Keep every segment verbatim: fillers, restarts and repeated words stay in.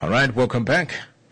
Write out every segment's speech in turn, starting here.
All right, welcome back.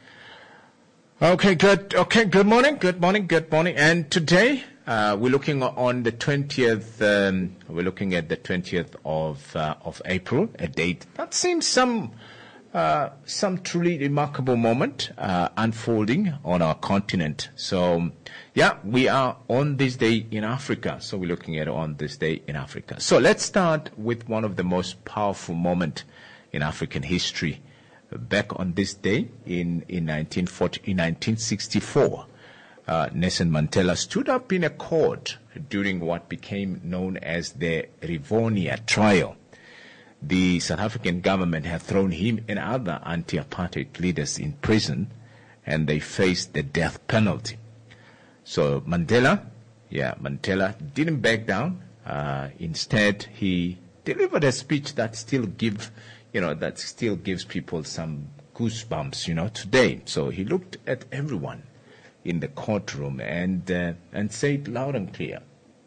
Okay, good. Okay, good morning, good morning, good morning. And today uh, we're looking on the twentieth. Um, we're looking at the twentieth of uh, of April, a date that seems some uh, some truly remarkable moment uh, unfolding on our continent. So, yeah, we are on this day in Africa. So we're looking at on this day in Africa. So let's start with one of the most powerful moments in African history. Back on this day in, in, nineteen forty, in nineteen sixty-four, uh, Nelson Mandela stood up in a court during what became known as the Rivonia trial. The South African government had thrown him and other anti-apartheid leaders in prison, and they faced the death penalty. So Mandela, yeah, Mandela didn't back down. Uh, instead, he delivered a speech that still gives You know, that still gives people some goosebumps, you know, today. So he looked at everyone in the courtroom and uh, and said loud and clear,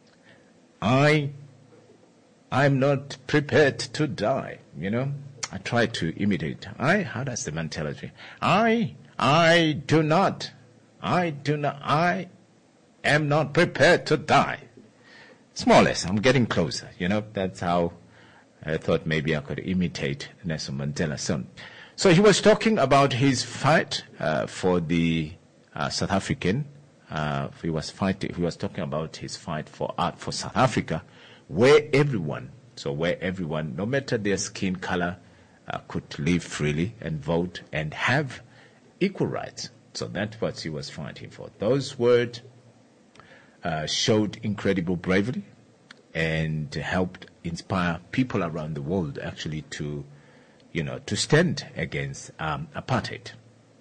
I, I'm not prepared to die, you know. I try to imitate. I, how does the man tell it? I, I do not, I do not, I am not prepared to die. It's more or less, I'm getting closer, you know, that's how I thought maybe I could imitate Nelson Mandela. So, so he was talking about his fight uh, for the uh, South African. Uh, he was fighting. He was talking about his fight for art for South Africa, where everyone, so where everyone, no matter their skin color, uh, could live freely and vote and have equal rights. So that's what he was fighting for. Those words uh, showed incredible bravery and helped inspire people around the world actually to, you know, to stand against um, apartheid.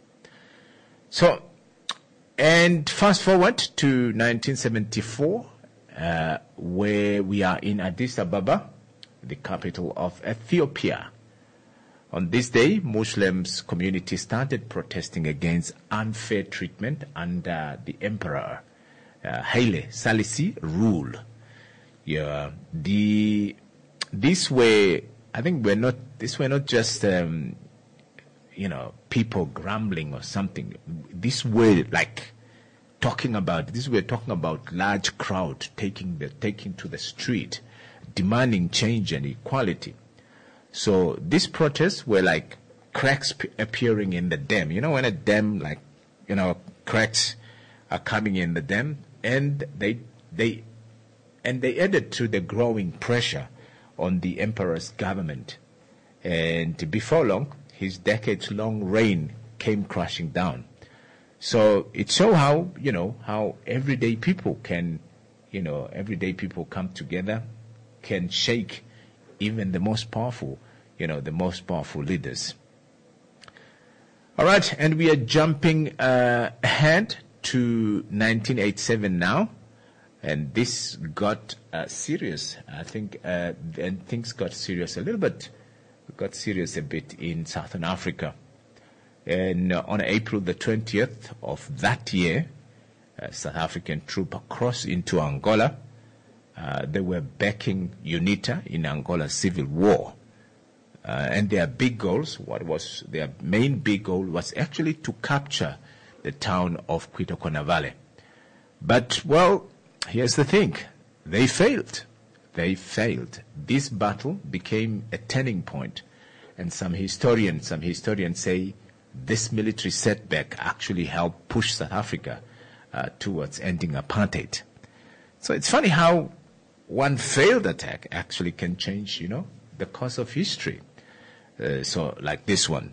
So, and fast forward to nineteen seventy-four, uh, where we are in Addis Ababa, the capital of Ethiopia. On this day, Muslims community started protesting against unfair treatment under the Emperor uh, Haile Selassie rule. Yeah, the this way, I think we're not. This were not just um, you know, people grumbling or something. This way, like talking about this, we're talking about large crowd taking the taking to the street, demanding change and equality. So these protests were like cracks p- appearing in the dam. You know, when a dam, like, you know, cracks are coming in the dam, and they they. And they added to the growing pressure on the emperor's government. And before long, his decades-long reign came crashing down. So it shows how, you know, how everyday people can, you know, everyday people come together, can shake even the most powerful, you know, the most powerful leaders. All right, and we are jumping uh, ahead to nineteen eighty-seven now. And this got uh, serious. I think uh, and things got serious a little bit. Got serious a bit in Southern Africa. And uh, on April the twentieth of that year, uh, South African troops crossed into Angola. Uh, they were backing UNITA in Angola's civil war. Uh, and their big goals, what was their main big goal, was actually to capture the town of Cuito-Cuanavale. But, well, here's the thing. They failed. They failed. This battle became a turning point. And some historians, some historians say this military setback actually helped push South Africa uh, towards ending apartheid. So it's funny how one failed attack actually can change, you know, the course of history. Uh, so like this one.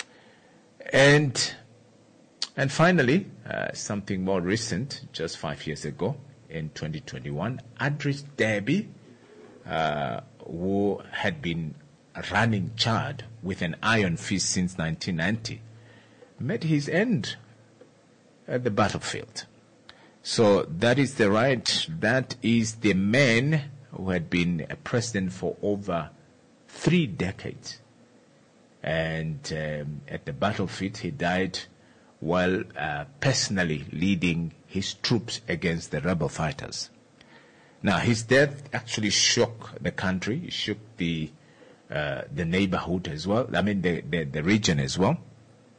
And, and finally, uh, something more recent, just five years ago, in twenty twenty-one, Idris Deby, uh, who had been running Chad with an iron fist since nineteen ninety, met his end at the battlefield. So that is the right, that is the man who had been a president for over three decades. And um, at the battlefield, he died while uh, personally leading his troops against the rebel fighters. Now, his death actually shook the country, it shook the uh, the neighborhood as well, I mean the, the, the region as well.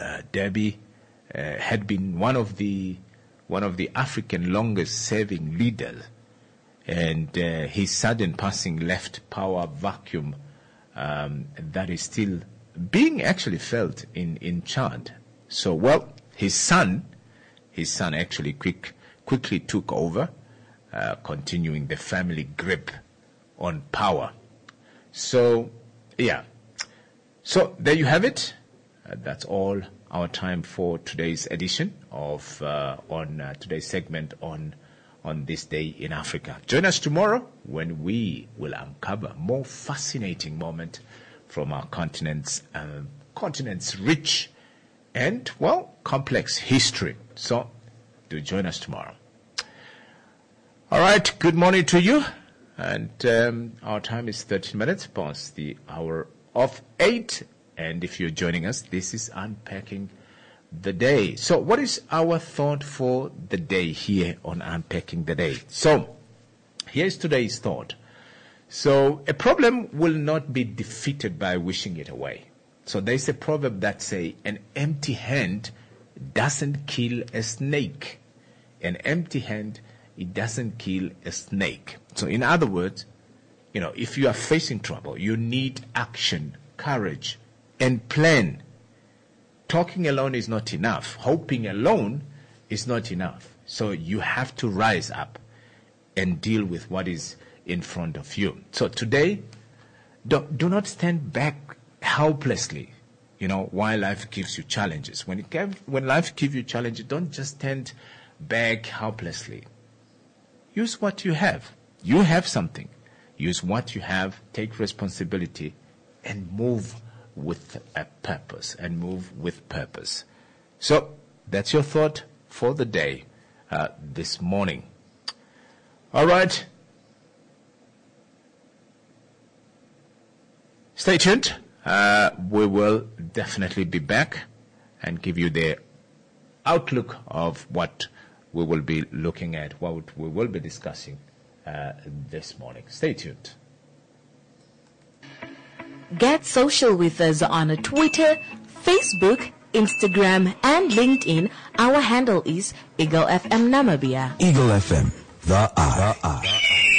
uh, Deby uh, had been one of the one of the African longest-serving leaders, and uh, his sudden passing left power vacuum um, that is still being actually felt in in Chad. So, well, his son, his son actually quick quickly took over, uh, continuing the family grip on power. So, yeah. So there you have it. Uh, that's all our time for today's edition of uh, on uh, today's segment on on this day in Africa. Join us tomorrow when we will uncover more fascinating moment from our continent's uh, continent's rich and, well, complex history. So do join us tomorrow. All right. Good morning to you. And um, our time is thirteen minutes past the hour of eight. And if you're joining us, this is Unpacking the Day. So what is our thought for the day here on Unpacking the Day? So here's today's thought. So a problem will not be defeated by wishing it away. So there's a proverb that says, an empty hand doesn't kill a snake. An empty hand, it doesn't kill a snake. So in other words, you know, if you are facing trouble, you need action, courage, and plan. Talking alone is not enough. Hoping alone is not enough. So you have to rise up and deal with what is in front of you. So today, do, do not stand back helplessly, you know, while life gives you challenges. When it gave, when life gives you challenges, don't just stand back helplessly. Use what you have. You have something. Use what you have, take responsibility, and move with a purpose, and move with purpose. So that's your thought for the day uh, this morning. All right. Stay tuned. Uh, we will definitely be back and give you the outlook of what we will be looking at, what we will be discussing uh, this morning. Stay tuned. Get social with us on Twitter, Facebook, Instagram, and LinkedIn. Our handle is Eagle F M Namibia. Eagle F M, the I. The I.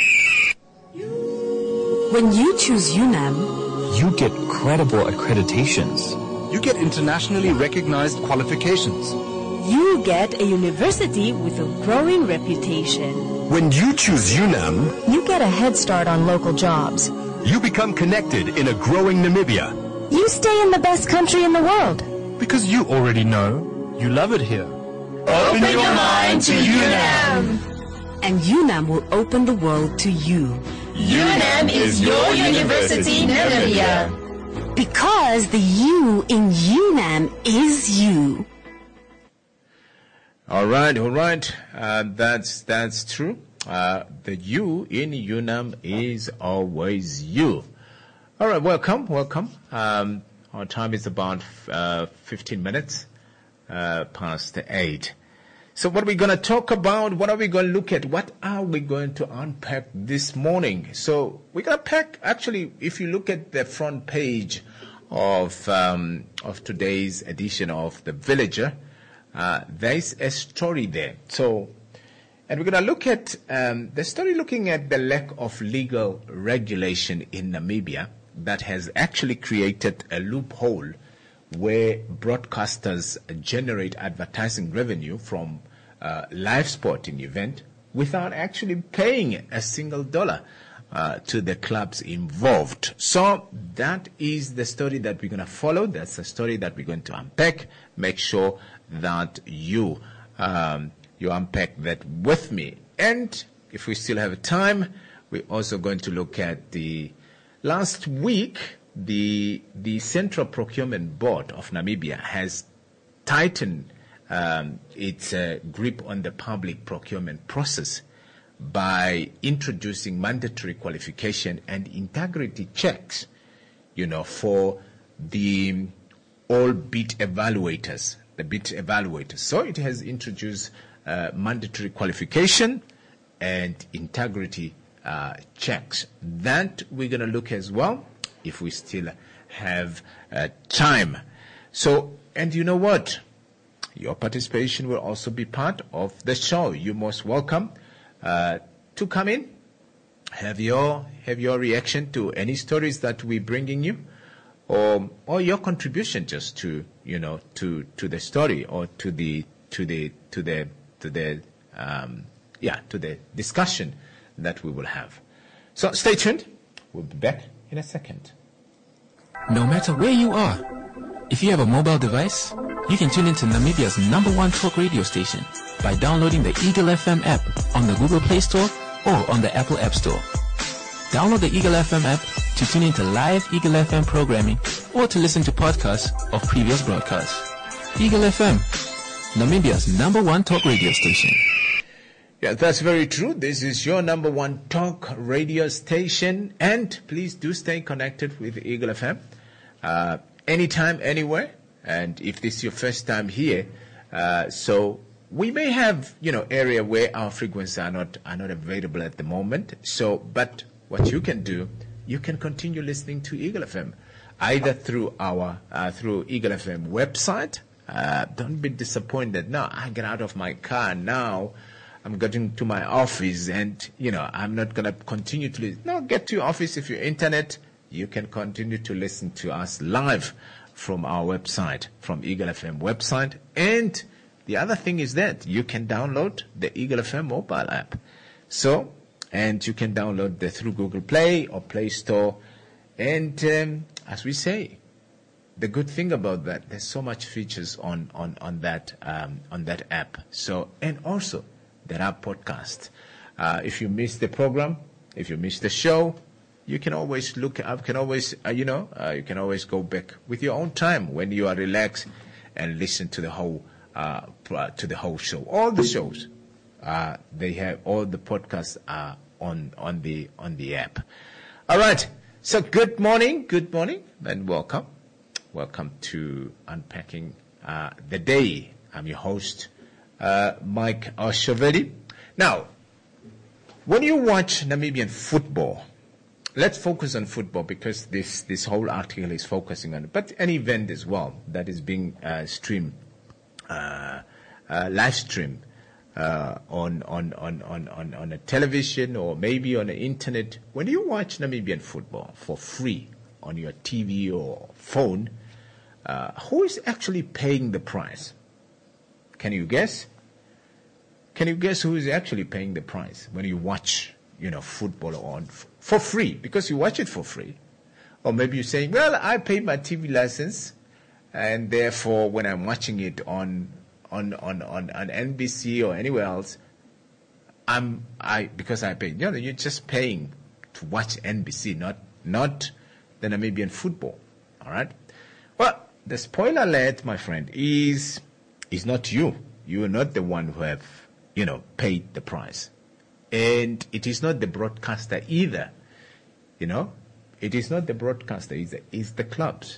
When you choose UNAM, you get credible accreditations. You get internationally recognized qualifications. You get a university with a growing reputation. When you choose UNAM, you get a head start on local jobs. You become connected in a growing Namibia. You stay in the best country in the world. Because you already know you love it here. Open your mind to UNAM. And UNAM will open the world to you. UNAM is your university, Namibia. Because the U in UNAM is you. All right, all right. Uh, that's that's true. Uh, the you in UNAM is always you. All right, welcome, welcome. Um, our time is about uh, fifteen minutes uh, past eight. So what are we going to talk about? What are we going to look at? What are we going to unpack this morning? So we're going to pack, actually, if you look at the front page of um, of today's edition of The Villager, uh, there's a story there. So, and we're going to look at um, the story looking at the lack of legal regulation in Namibia that has actually created a loophole where broadcasters generate advertising revenue from uh, live sporting event without actually paying a single dollar uh, to the clubs involved. So that is the story that we're going to follow. That's the story that we're going to unpack. Make sure that you um, you unpack that with me. And if we still have time, we're also going to look at the last week. The the Central Procurement Board of Namibia has tightened um, its uh, grip on the public procurement process by introducing mandatory qualification and integrity checks, you know, for the all bid evaluators, the bid evaluators. So it has introduced uh, mandatory qualification and integrity uh, checks. That we're going to look as well, if we still have uh, time. So and you know what? Your participation will also be part of the show. You're most welcome uh, to come in, have your have your reaction to any stories that we're bringing you, or or your contribution just to you know to to the story or to the to the to the to the um, yeah to the discussion that we will have. So stay tuned. We'll be back in a second. No matter where you are, if you have a mobile device, you can tune into Namibia's number one talk radio station by downloading the Eagle F M app on the Google Play Store or on the Apple App Store. Download the Eagle F M app to tune into live Eagle F M programming or to listen to podcasts of previous broadcasts. Eagle F M, Namibia's number one talk radio station. Yeah, that's very true. This is your number one talk radio station, and please do stay connected with Eagle F M uh, anytime, anywhere. And if this is your first time here, uh, so we may have, you know, area where our frequencies are not are not available at the moment. So, but what you can do, you can continue listening to Eagle F M, either through our uh, through Eagle F M website. Uh, don't be disappointed. Now I get out of my car now. I'm getting to my office, and you know I'm not gonna continue to listen. No, get to your office if you're internet. You can continue to listen to us live from our website, from Eagle F M website. And the other thing is that you can download the Eagle F M mobile app. So, and you can download that through Google Play or Play Store. And um, as we say, the good thing about that, there's so much features on on on that um, on that app. So, and also there are podcasts. Uh, if you miss the program, if you miss the show, you can always look up, can always, uh, you know, uh, you can always go back with your own time when you are relaxed and listen to the whole, uh, to the whole show. All the shows, uh, they have, all the podcasts are on, on the, on the app. All right. So good morning, good morning, and welcome. Welcome to Unpacking, uh, the Day. I'm your host, uh, Mike Oshovedi. Now, when you watch Namibian football, let's focus on football because this, this whole article is focusing on it, but an event as well that is being uh, streamed, uh, uh, live streamed uh, on, on, on, on, on, on a television or maybe on the internet. When you watch Namibian football for free on your T V or phone, uh, who is actually paying the price? Can you guess? Can you guess who is actually paying the price when you watch, you know, football on f- for free, because you watch it for free? Or maybe you're saying, well, I pay my T V license, and therefore when I'm watching it on on on on, on N B C or anywhere else, I'm I because I pay. You know, you're just paying to watch N B C, not not the Namibian football. All right. Well, the spoiler alert, my friend, is is not you. You are not the one who have, you know, paid the price. And it is not the broadcaster either. You know, it is not the broadcaster, it's the, it's the clubs.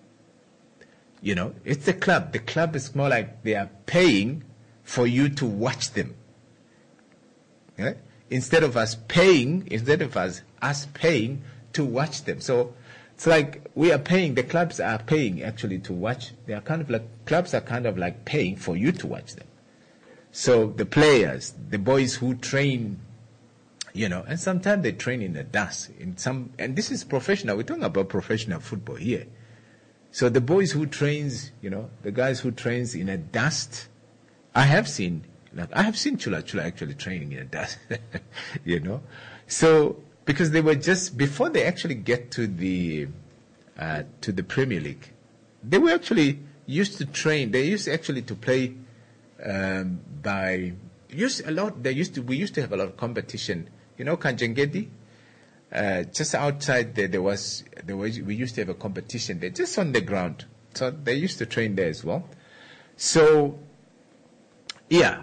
You know, it's the club. The club is more like they are paying for you to watch them. Yeah? Instead of us paying, instead of us, us paying to watch them. So it's like we are paying, the clubs are paying actually to watch. They are kind of like, clubs are kind of like paying for you to watch them. So the players, the boys who train, you know, and sometimes they train in the dust. In some, and this is professional. We're talking about professional football here. So the boys who trains, you know, the guys who trains in a dust, I have seen, like I have seen Chula Chula actually training in a dust, you know. So because they were just before they actually get to the uh, to the Premier League, they were actually used to train. They used actually to play. Um, by used a lot, they used to. We used to have a lot of competition. You know, Kanjengedi. Uh, just outside there, there was there was we used to have a competition there, just on the ground. So they used to train there as well. So, yeah.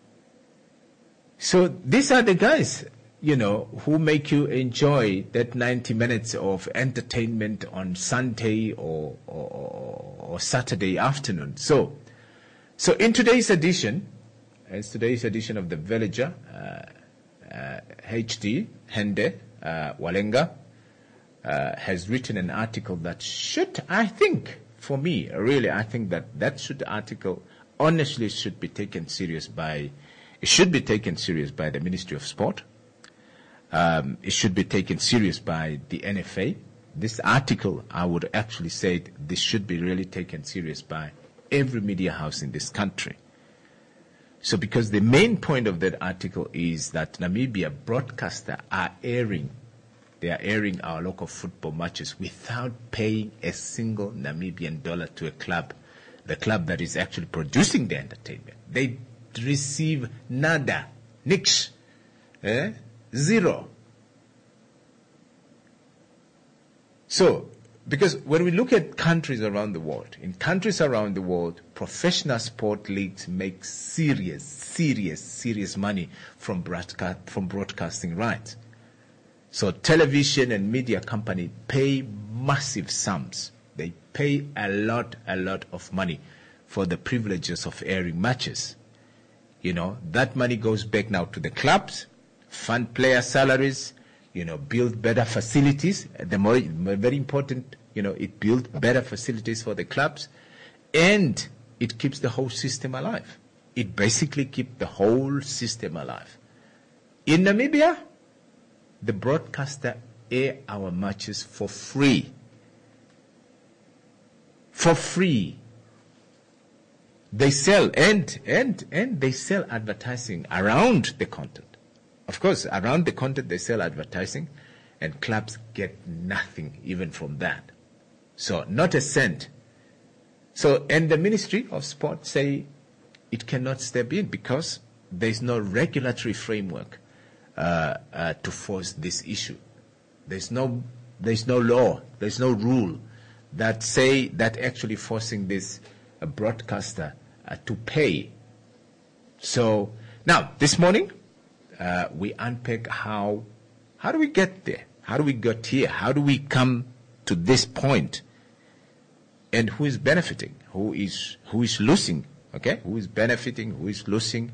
So these are the guys, you know, who make you enjoy that ninety minutes of entertainment on Sunday or or, or Saturday afternoon. So. So in today's edition, as today's edition of The Villager, uh, uh, H D, Hende, uh, Walenga, uh, has written an article that should, I think, for me, really, I think that that should article honestly should be taken serious by, it should be taken serious by the Ministry of Sport. Um, it should be taken serious by the N F A. This article, I would actually say this should be really taken serious by every media house in this country. So because the main point of that article is that Namibia broadcasters are airing, they are airing our local football matches without paying a single Namibian dollar to a club, the club that is actually producing the entertainment. They receive nada, nix, eh? Zero. So, because when we look at countries around the world, in countries around the world, professional sport leagues make serious, serious, serious money from broadcast, from broadcasting rights. So television and media companies pay massive sums. They pay a lot, a lot of money for the privileges of airing matches. You know, that money goes back now to the clubs, fund player salaries, you know, build better facilities. The more, very important, you know, it builds better facilities for the clubs, and it keeps the whole system alive. It basically keeps the whole system alive. In Namibia, the broadcaster air our matches for free. For free. They sell and and and they sell advertising around the content. Of course, around the content they sell advertising, and clubs get nothing even from that. So not a cent. So and the Ministry of Sport say it cannot step in because there is no regulatory framework uh, uh, to force this issue. There's no there's no law, there's no rule that say that actually forcing this uh, broadcaster uh, to pay. So now this morning. Uh, we unpack how, how do we get there? How do we get here? How do we come to this point? And who is benefiting? Who is, who is losing? Okay? Who is benefiting? Who is losing?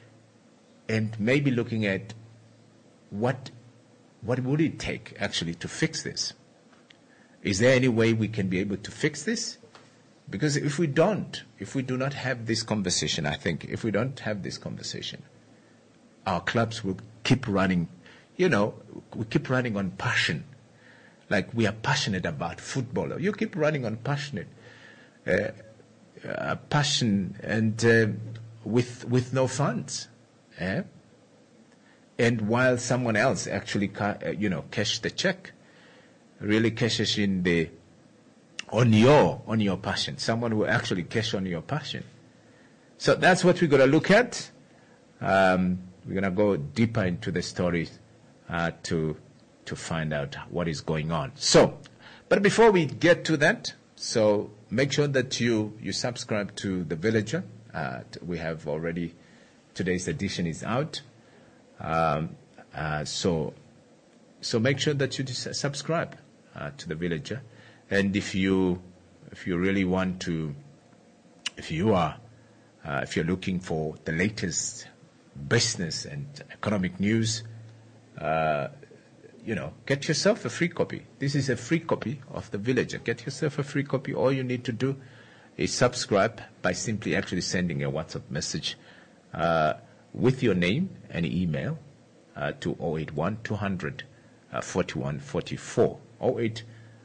And maybe looking at what, what would it take actually to fix this? Is there any way we can be able to fix this? Because if we don't, if we do not have this conversation, I think, if we don't have this conversation, our clubs will keep running, you know, we keep running on passion. Like we are passionate about football. You keep running on passionate, uh, uh, passion and uh, with with no funds. Eh? And while someone else actually, ca- uh, you know, cash the check, really cashes in the, on your, on your passion. Someone will actually cash on your passion. So that's what we're going to look at. Um, We're going to go deeper into the story uh, to to find out what is going on. So, but before we get to that, so make sure that you, you subscribe to The Villager. Uh, we have already, today's edition is out. Um, uh, so, so make sure that you subscribe uh, to The Villager. And if you, if you really want to, if you are, uh, if you're looking for the latest business and economic news, uh, you know, get yourself a free copy. This is a free copy of The Villager. Get yourself a free copy. All you need to do is subscribe by simply actually sending a WhatsApp message uh, with your name and email uh, to zero eight one two hundred forty-one forty-four. zero eight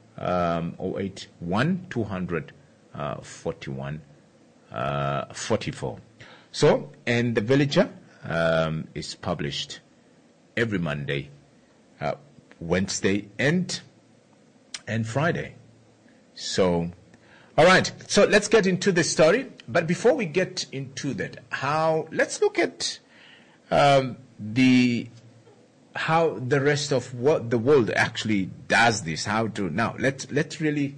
one two hundred forty-one forty-four. So, and The Villager Um, is published every Monday, uh, Wednesday, and and Friday. So, all right. So let's get into the story. But before we get into that, how let's look at um, the how the rest of what the world actually does this. How to now let's let's really.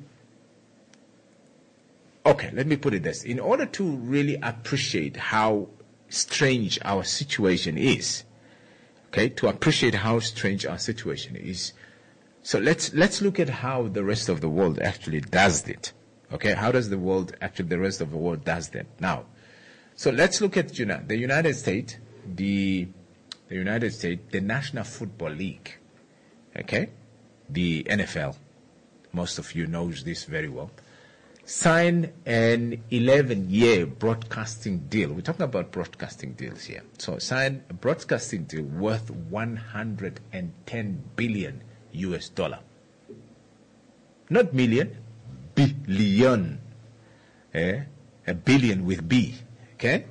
Okay, let me put it this: in order to really appreciate how strange our situation is, okay, to appreciate how strange our situation is, so let's let's look at how the rest of the world actually does it. Okay, how does the world actually the rest of the world does that now? So let's look at you know, the United States, the the United States, the National Football League, okay, the N F L. Most of you knows this very well. sign an eleven-year broadcasting deal. We're talking about broadcasting deals here. So sign a broadcasting deal worth one hundred ten billion U S dollar. Not million, billion. Eh? A billion with B. Okay?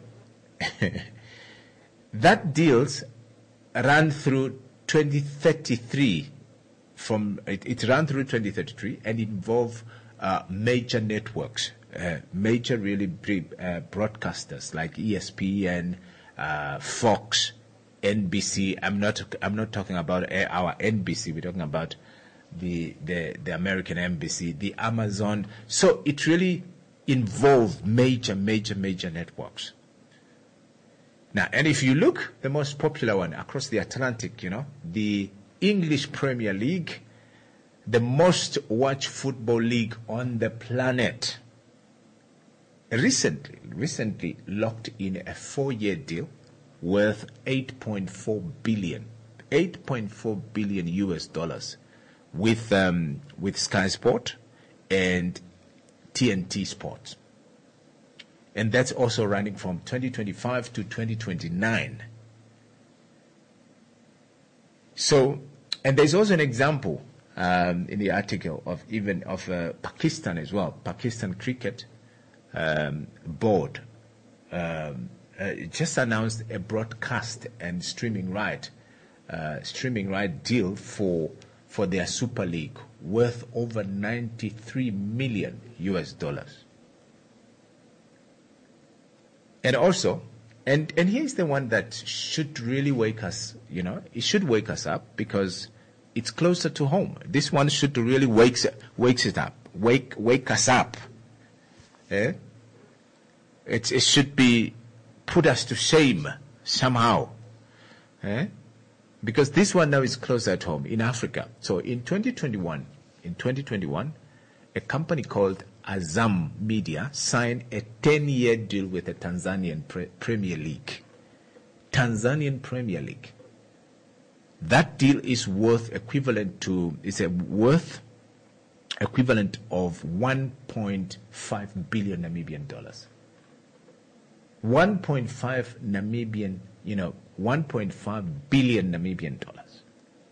That deals ran through twenty thirty-three. From it, it ran through twenty thirty-three and involve uh, major networks, uh, major really big, uh, broadcasters like E S P N, uh, Fox, N B C. I'm not I'm not talking about our N B C. We're talking about the the the American N B C, the Amazon. So it really involved major major major networks. Now, and if you look, the most popular one across the Atlantic, you know, the English Premier League, the most watched football league on the planet, recently, recently locked in a four-year deal worth eight point four billion, eight point four billion U S dollars with um, with Sky Sport and T N T Sports. And that's also running from twenty twenty-five to twenty twenty-nine. So, and there's also an example um, in the article of even of uh, Pakistan as well. Pakistan Cricket um, Board um, uh, just announced a broadcast and streaming right, uh, streaming right deal for for their Super League worth over ninety-three million U S dollars. And also, and, and here's the one that should really wake us, you know, it should wake us up because it's closer to home. This one should really wakes wakes it up, wake wake us up. Eh? It it should be put us to shame somehow. Eh? Because this one now is closer at home in Africa. So in twenty twenty-one, in twenty twenty-one, a company called Azam Media signed a ten-year deal with the Tanzanian pre- Premier League. Tanzanian Premier League. That deal is worth equivalent to, is a worth equivalent of one point five billion Namibian dollars. one point five Namibian, you know, one point five billion Namibian dollars.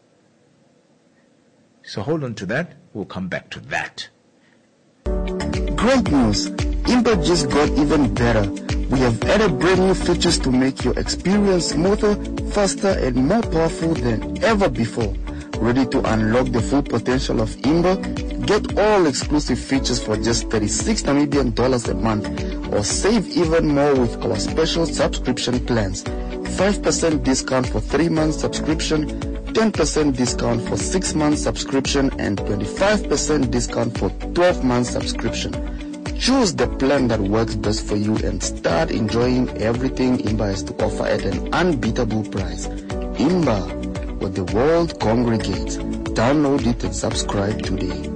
So hold on to that. We'll come back to that. Great news! Imba just got even better. We have added brand new features to make your experience smoother, faster, and more powerful than ever before. Ready to unlock the full potential of Imba? Get all exclusive features for just thirty-six Namibian dollars a month, or save even more with our special subscription plans. five percent discount for three months subscription, ten percent discount for six months subscription, and twenty-five percent discount for twelve months subscription. Choose the plan that works best for you and start enjoying everything Imba has to offer at an unbeatable price. Imba, where the world congregates. Download it and subscribe today.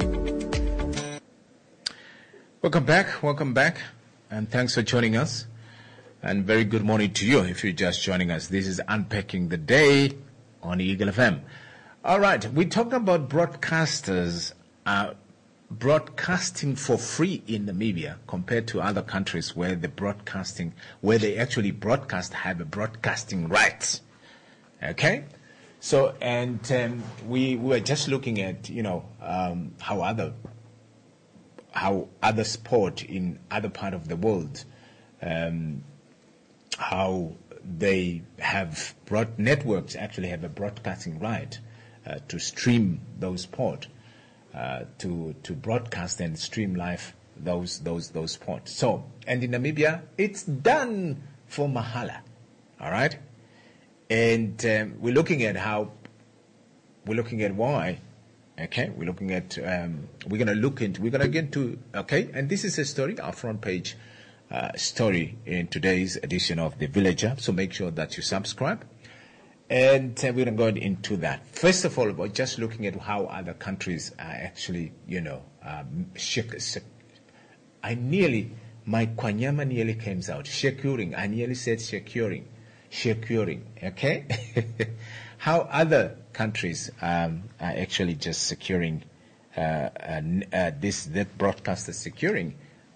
Welcome back, welcome back, and thanks for joining us. And very good morning to you if you're just joining us. This is Unpacking the Day on Eagle F M. All right, we talked about broadcasters uh, broadcasting for free in Namibia compared to other countries where the broadcasting, where they actually broadcast have a broadcasting rights. Okay, so and um, we, we were just looking at you know um, how other how other sport in other part of the world. Um, how they have broad networks actually have a broadcasting right uh, to stream those sport, uh, to to broadcast and stream live those those those sports. So, and in Namibia, it's done for mahala, all right. And um, we're looking at how we're looking at why. Okay, we're looking at um, we're gonna look into we're gonna get to okay, and this is a story, our front page. Uh, story in today's edition of The Villager, so make sure that you subscribe. And uh, we're going into that. First of all, we're just looking at how other countries are actually, you know, um, shek- shek- I nearly, my Kwanyama nearly came out. Securing, I nearly said securing. Securing, okay? How other countries um, are actually just securing, uh, uh, uh, this, that broadcaster securing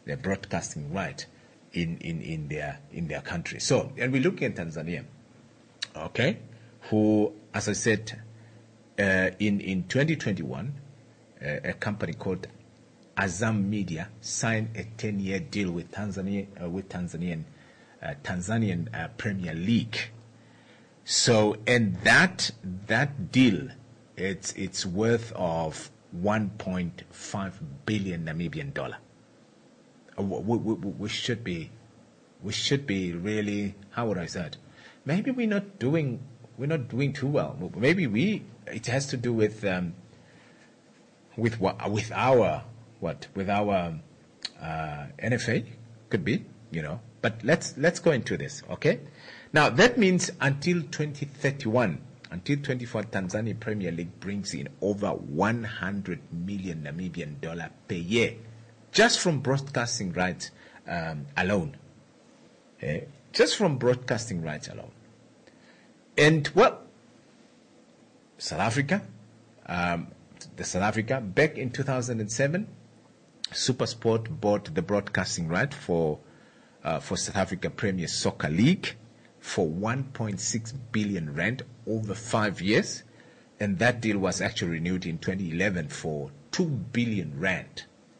their broadcasting right in, in, in their in their country. So, and we're looking at Tanzania, okay, who, as I said, uh, in in twenty twenty-one, uh, a company called Azam Media signed a ten-year deal with Tanzania uh, with Tanzanian uh, Tanzanian uh, Premier League. So, and that that deal, it's it's worth of one point five billion Namibian dollar. We, we, we should be, we should be really, how would I say it? Maybe we're not doing, we're not doing too well. Maybe we, it has to do with, um, with what, with our, what, with our uh, N F A, could be, you know. But let's let's go into this, okay? Now that means until twenty thirty-one, until twenty-four, Tanzania Premier League brings in over one hundred million Namibian dollar per year, just from broadcasting rights um, alone. Eh? Just from broadcasting rights alone. And well, South Africa, um, the South Africa, back in two thousand seven, SuperSport bought the broadcasting right for uh, for South Africa Premier Soccer League for one point six billion rand over five years, and that deal was actually renewed in twenty eleven for two billion rand.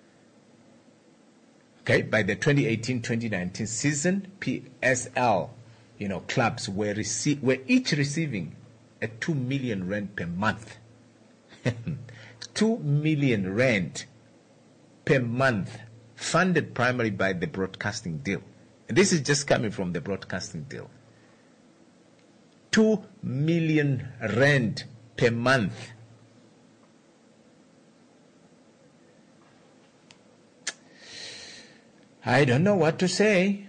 Okay, by the twenty eighteen twenty nineteen season, P S L, you know, clubs were rece- were each receiving a two million rand per month. two million rand per month, funded primarily by the broadcasting deal. And this is just coming from the broadcasting deal. two million rand per month. I don't know what to say.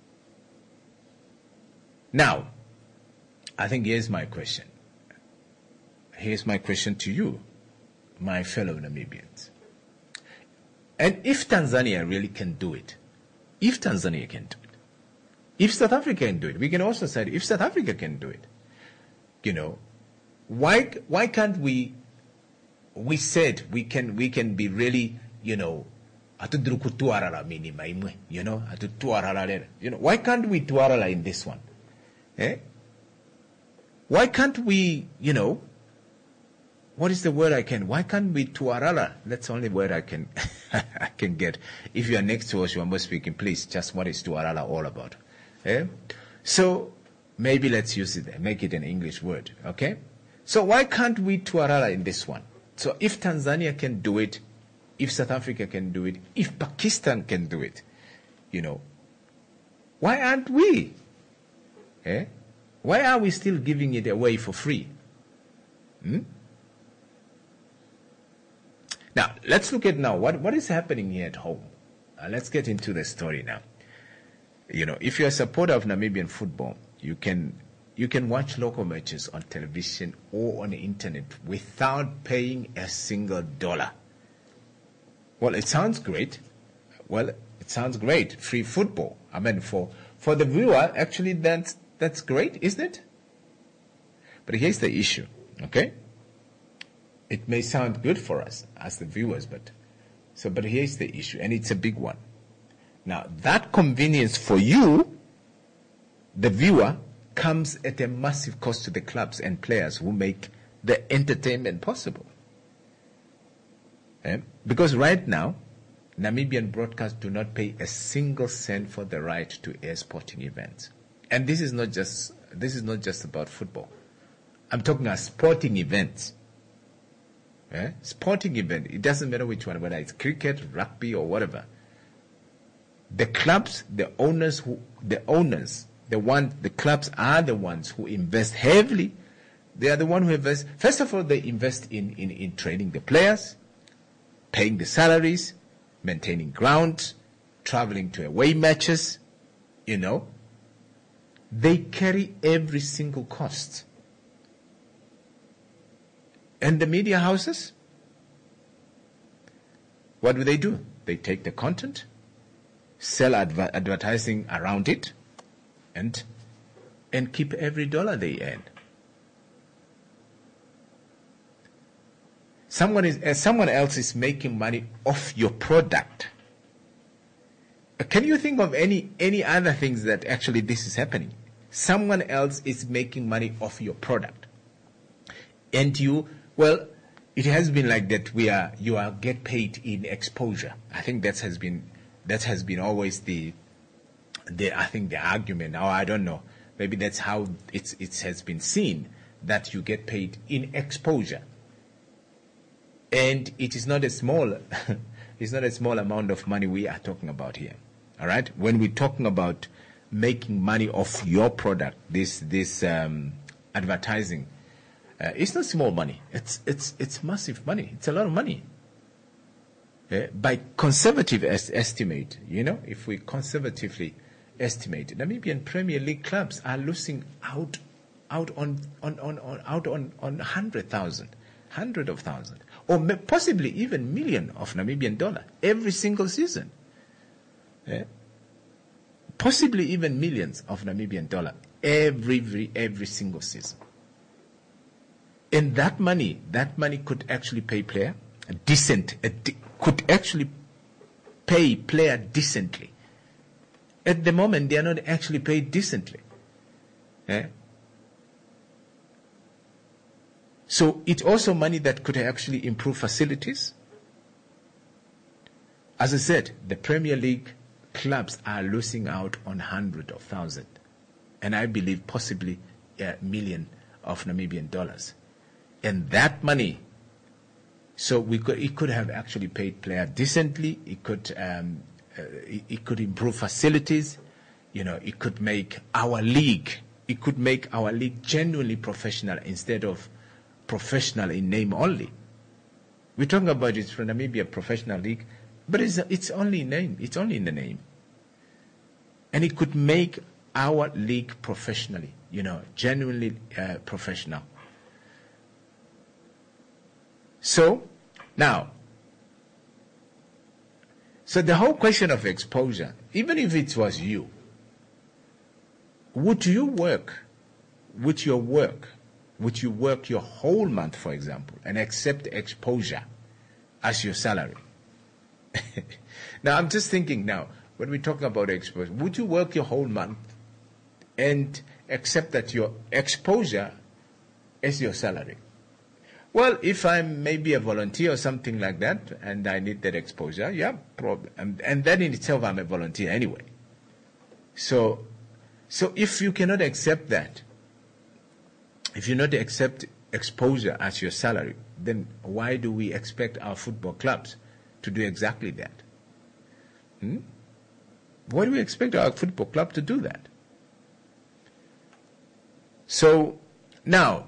Now, I think here's my question. Here's my question to you, my fellow Namibians. And if Tanzania really can do it, if Tanzania can do it, if South Africa can do it, we can also say if South Africa can do it, you know, why why can't we? We said we can we can be really, you know, you know, you know, why can't we tuarala in this one? Eh? Why can't we, you know, what is the word I can, why can't we tuarala? That's the only word I can I can get. If you are next to us, you are speaking, please, just what is tuarala all about? Eh? So maybe let's use it, make it an English word, okay? So why can't we tuarala in this one? So if Tanzania can do it, if South Africa can do it, if Pakistan can do it, you know, why aren't we? Eh? Why are we still giving it away for free? Hmm? Now, let's look at now what, what is happening here at home. Uh, let's get into the story now. You know, if you're a supporter of Namibian football, you can you can watch local matches on television or on the internet without paying a single dollar. Well, it sounds great. Well, it sounds great. Free football. I mean, for for the viewer, actually, that's that's great, isn't it? But here's the issue, okay? It may sound good for us as the viewers, but so but here's the issue, and it's a big one. Now, that convenience for you, the viewer, comes at a massive cost to the clubs and players who make the entertainment possible. Eh? Because right now, Namibian broadcasts do not pay a single cent for the right to air sporting events. And this is not just this is not just about football. I'm talking about sporting events. Eh? Sporting event. It doesn't matter which one, whether it's cricket, rugby, or whatever. The clubs, the owners who the owners, the one the clubs are the ones who invest heavily. They are the one who invest. First of all, they invest in, in, in training the players, paying the salaries, maintaining grounds, traveling to away matches, you know. They carry every single cost. And the media houses, what do they do? They take the content, sell adver- advertising around it, and and keep every dollar they earn. Someone is uh, someone else is making money off your product. Can you think of any any other things that actually this is happening? Someone else is making money off your product, and you, well, it has been like that. We are you are get paid in exposure. I think that has been that has been always the the I think the argument. Or I don't know. Maybe that's how it's it has been seen, that you get paid in exposure, and it is not a small it's not a small amount of money we are talking about here. All right, when we're talking about making money off your product, this this um, advertising, uh, it's not small money. It's it's it's massive money. It's a lot of money. Uh, by conservative es- estimate, you know, if we conservatively estimate, Namibian Premier League clubs are losing out out on on, on, on out on on hundred thousand, hundred of thousand, or may, possibly even million of Namibian dollar every single season. Yeah. Possibly even millions of Namibian dollar every, every every single season. And that money, that money could actually pay player a decent, a de- could actually pay player decently. At the moment, they are not actually paid decently. Yeah. So it's also money that could actually improve facilities. As I said, the Premier League clubs are losing out on hundreds of thousands, and I believe possibly a million of Namibian dollars. And that money, so we could, it could have actually paid player decently. It could, um, uh, it, it could improve facilities. You know, it could make our league, it could make our league genuinely professional instead of professional in name only. We're talking about it for Namibia Professional League, but it's, it's only in name. It's only in the name. And it could make our league professionally, you know, genuinely uh, professional. So, now, so the whole question of exposure, even if it was you, would you work, would your work, would you work your whole month, for example, and accept exposure as your salary? Now, I'm just thinking now, when we're talking about exposure, would you work your whole month and accept that your exposure is your salary? Well, if I'm maybe a volunteer or something like that, and I need that exposure, yeah, problem. And, and that in itself, I'm a volunteer anyway. So, so if you cannot accept that, if you not accept exposure as your salary, then why do we expect our football clubs to do exactly that? Hmm? Why do we expect our football club to do that? So now,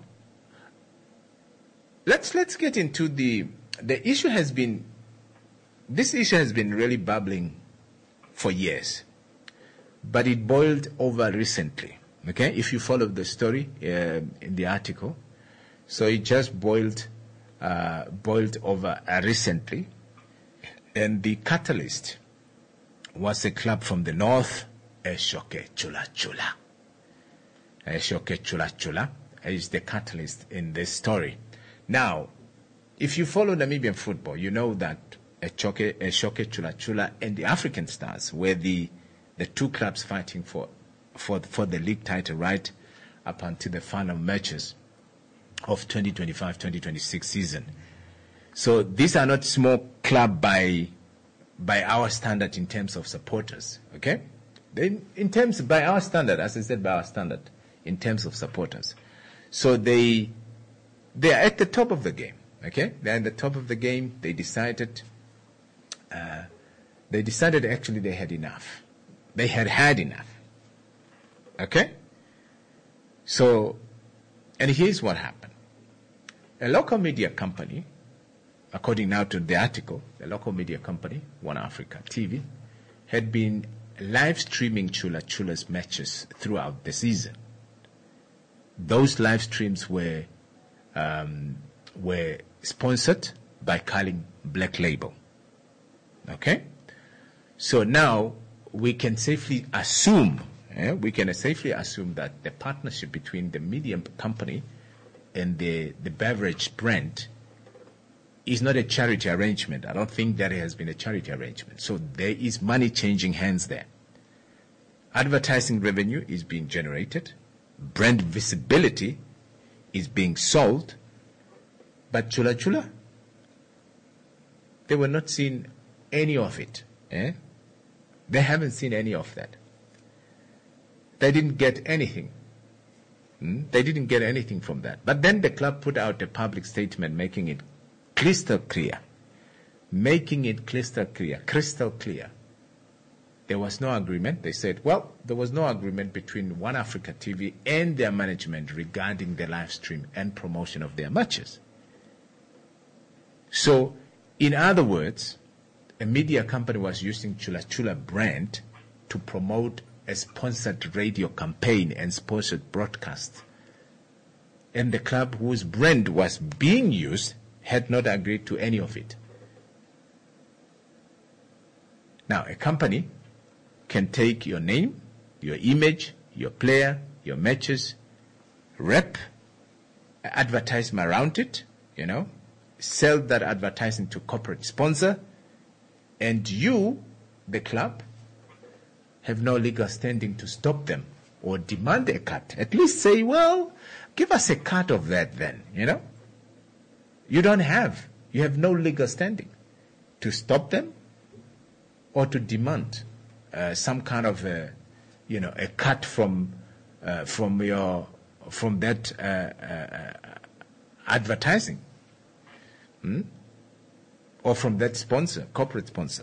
let's let's get into the the issue. Has been this issue has been really bubbling for years, but it boiled over recently. Okay, if you follow the story uh, in the article, so it just boiled uh, boiled over uh, recently. And the catalyst was a club from the north, Eshoke Chula Chula. Eshoke Chula Chula is the catalyst in this story. Now, if you follow Namibian football, you know that Eshoke, Eshoke Chula Chula and the African Stars were the the two clubs fighting for for for the league title right up until the final matches of twenty twenty-five twenty twenty-six season. So these are not small club by by our standard in terms of supporters, okay? They, in terms by our standard, as I said, by our standard in terms of supporters. So they they are at the top of the game, okay? They're at the top of the game. They decided uh, they decided actually they had enough. They had had enough, okay? So, and here's what happened: a local media company, according now to the article, the local media company, One Africa T V, had been live streaming Chula Chula's matches throughout the season. Those live streams were um, were sponsored by Carling Black Label. Okay? So now we can safely assume, eh, we can safely assume that the partnership between the media company and the, the beverage brand is not a charity arrangement. I don't think that it has been a charity arrangement. So there is money changing hands there. Advertising revenue is being generated. Brand visibility is being sold. But Chula Chula, they were not seeing any of it. Eh? They haven't seen any of that. They didn't get anything. Hmm? They didn't get anything from that. But then the club put out a public statement making it crystal clear. Making it crystal clear. Crystal clear. There was no agreement. They said, well, there was no agreement between One Africa T V and their management regarding the live stream and promotion of their matches. So, in other words, a media company was using Chula Chula brand to promote a sponsored radio campaign and sponsored broadcast. And the club whose brand was being used had not agreed to any of it. Now, a company can take your name, your image, your player, your matches, rep, advertisement around it, you know, sell that advertising to corporate sponsor, and you, the club, have no legal standing to stop them or demand a cut. At least say, well, give us a cut of that then, you know. You don't have, you have no legal standing to stop them or to demand uh, some kind of a, you know, a cut from uh, from your from that uh, uh, advertising, hmm? or from that sponsor, corporate sponsor.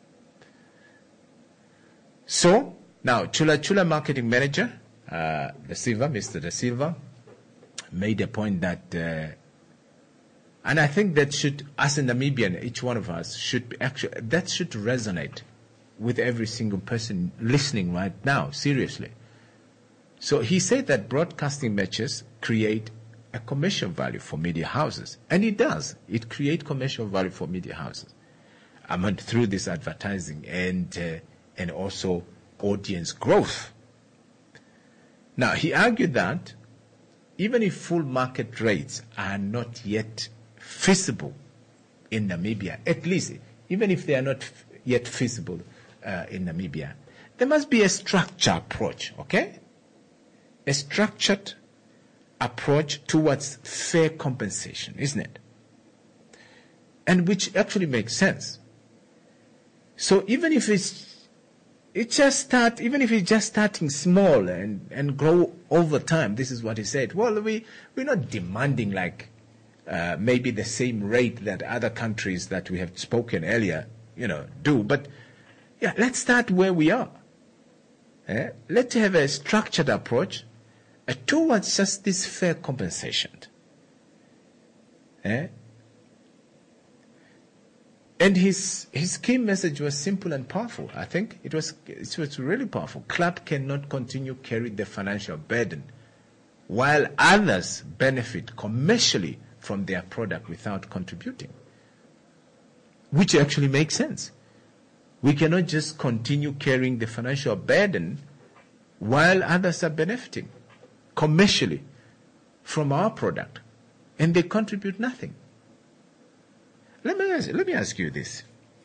So now, Chula Chula marketing manager, uh, Da Silva, Mister Da Silva, made a point that, uh, and I think that should, as a Namibian, each one of us should be actually, that should resonate with every single person listening right now, seriously. So he said that broadcasting matches create a commercial value for media houses. And it does. It creates commercial value for media houses. I mean, through this advertising and, uh, and also audience growth. Now, he argued that even if full market rates are not yet feasible in Namibia, at least, even if they are not f- yet feasible uh, in Namibia, there must be a structured approach, okay? A structured approach towards fair compensation, isn't it? And which actually makes sense. So even if it's, it just start, even if it's just starting small and, and grow over time, this is what he said. Well, we, we're not demanding like uh, maybe the same rate that other countries that we have spoken earlier, you know, do. But yeah, let's start where we are. Eh? Let's have a structured approach uh, towards just this fair compensation. Eh? And his his key message was simple and powerful. I think it was it was really powerful. Club cannot continue carrying the financial burden while others benefit commercially from their product without contributing, which actually makes sense. We cannot just continue carrying the financial burden while others are benefiting commercially from our product, and they contribute nothing. Let me ask, let me ask you this.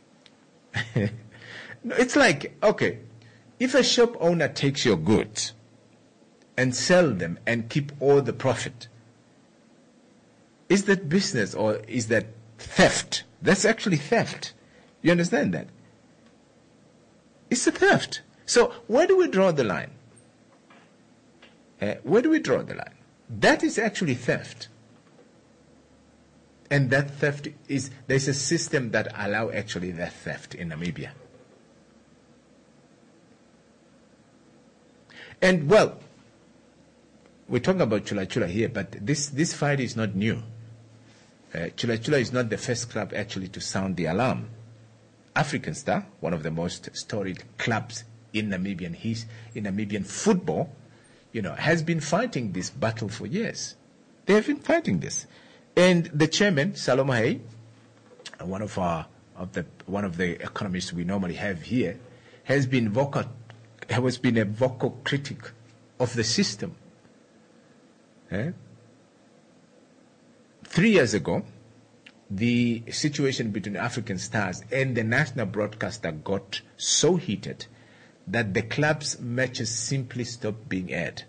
It's like, okay, if a shop owner takes your goods and sell them and keep all the profit, is that business or is that theft? That's actually theft. You understand that? It's a theft. So where do we draw the line? Uh, where do we draw the line? That is actually theft. And that theft is, there's a system that allow actually that theft in Namibia. And well, we're talking about Chula Chula here, but this, this fight is not new. Uh, Chula Chula is not the first club actually to sound the alarm. African Star, one of the most storied clubs in Namibian his, in Namibian football, you know, has been fighting this battle for years. They have been fighting this. And the chairman, Saloma Hay, one of our of the one of the economists we normally have here, has been vocal has been a vocal critic of the system. Eh? Three years ago, the situation between African Stars and the national broadcaster got so heated that the club's matches simply stopped being aired.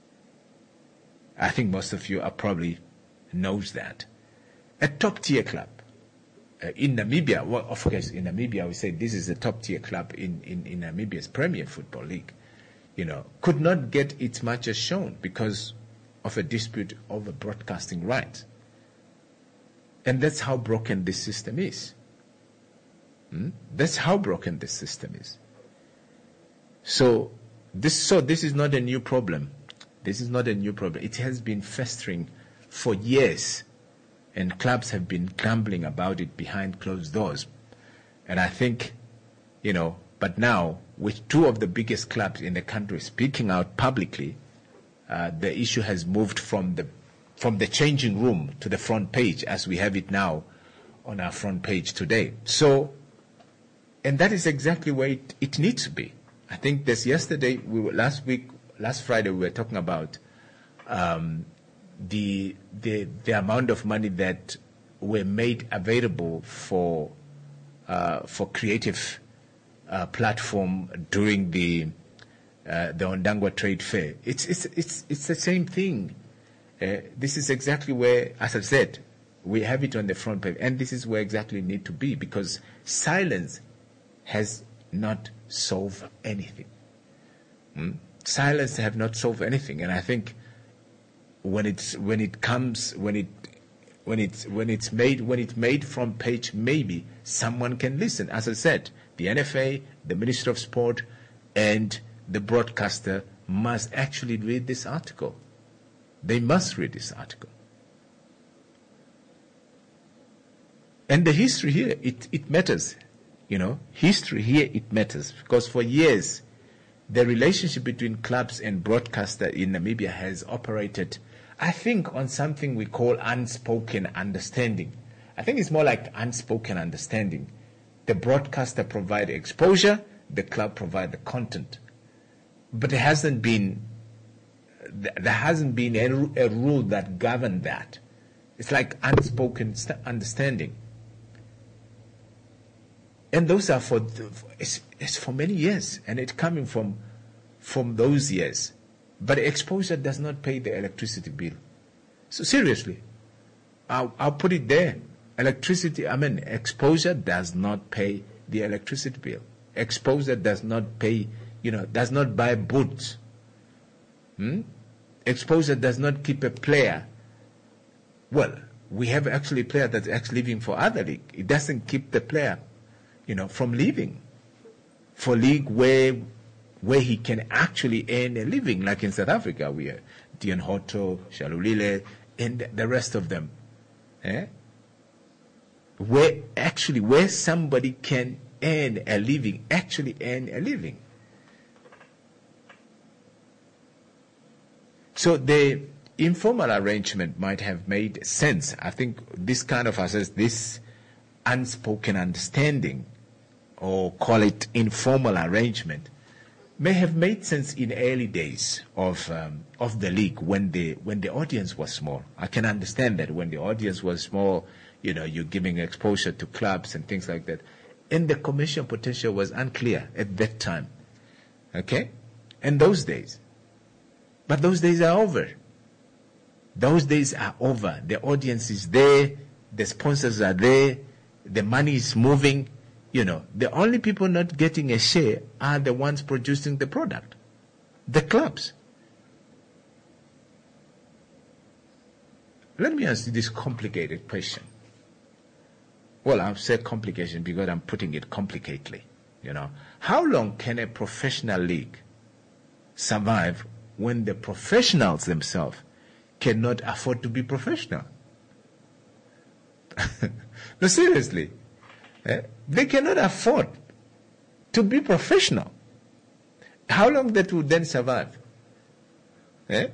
I think most of you are probably knows that. A top-tier club uh, in Namibia, well, of course, in Namibia, we say this is a top-tier club in, in, in Namibia's Premier Football League, you know, could not get its matches shown because of a dispute over broadcasting rights. And that's how broken this system is. Hmm? That's how broken this system is. So this, so this is not a new problem. This is not a new problem. It has been festering for years, and clubs have been gambling about it behind closed doors. And I think, you know, but now with two of the biggest clubs in the country speaking out publicly, uh, the issue has moved from the from the changing room to the front page as we have it now on our front page today. So, and that is exactly where it, it needs to be. I think this yesterday, we were, last week, last Friday, we were talking about um, the, the the amount of money that were made available for uh, for creative uh, platform during the uh, the Ondangwa Trade Fair. It's it's it's it's the same thing. Uh, this is exactly where, as I said, we have it on the front page, and this is where exactly we need to be, because silence has not solved anything. Hmm? Silence have not solved anything, and I think when it's when it comes when it when it's when it's made when it's made front page, maybe someone can listen. As I said, the N F A, the Ministry of Sport, and the broadcaster must actually read this article. They must read this article. And the history here, it, it matters. You know, history here, it matters. Because for years, the relationship between clubs and broadcaster in Namibia has operated, I think, on something we call unspoken understanding. I think it's more like unspoken understanding. The broadcaster provide exposure, the club provide the content. But there hasn't been there hasn't been a, a rule that governed that. It's like unspoken st- understanding. And those are for, it's, it's for many years, and it's coming from, from those years. But exposure does not pay the electricity bill. So seriously, I'll, I'll put it there. Electricity, I mean, exposure does not pay the electricity bill. Exposure does not pay, you know, does not buy boots. Hmm? Exposure does not keep a player. Well, we have actually a player that's actually leaving for other league. It doesn't keep the player, you know, from leaving for league where where he can actually earn a living, like in South Africa, we are Dion Hoto, Shalulile, and the rest of them. Eh? Where actually where somebody can earn a living, actually earn a living. So the informal arrangement might have made sense. I think this kind of assess this unspoken understanding, or call it informal arrangement, may have made sense in early days of um, of the league when the when the audience was small. I can understand that when the audience was small, you know, you're giving exposure to clubs and things like that, and the commercial potential was unclear at that time. Okay, in those days. But those days are over. Those days are over. The audience is there. The sponsors are there. The money is moving. You know, the only people not getting a share are the ones producing the product, the clubs. Let me ask you this complicated question. Well, I've said complication because I'm putting it complicatedly. You know, how long can a professional league survive when the professionals themselves cannot afford to be professional? No, seriously. Eh? They cannot afford to be professional. How long that would then survive? Eh?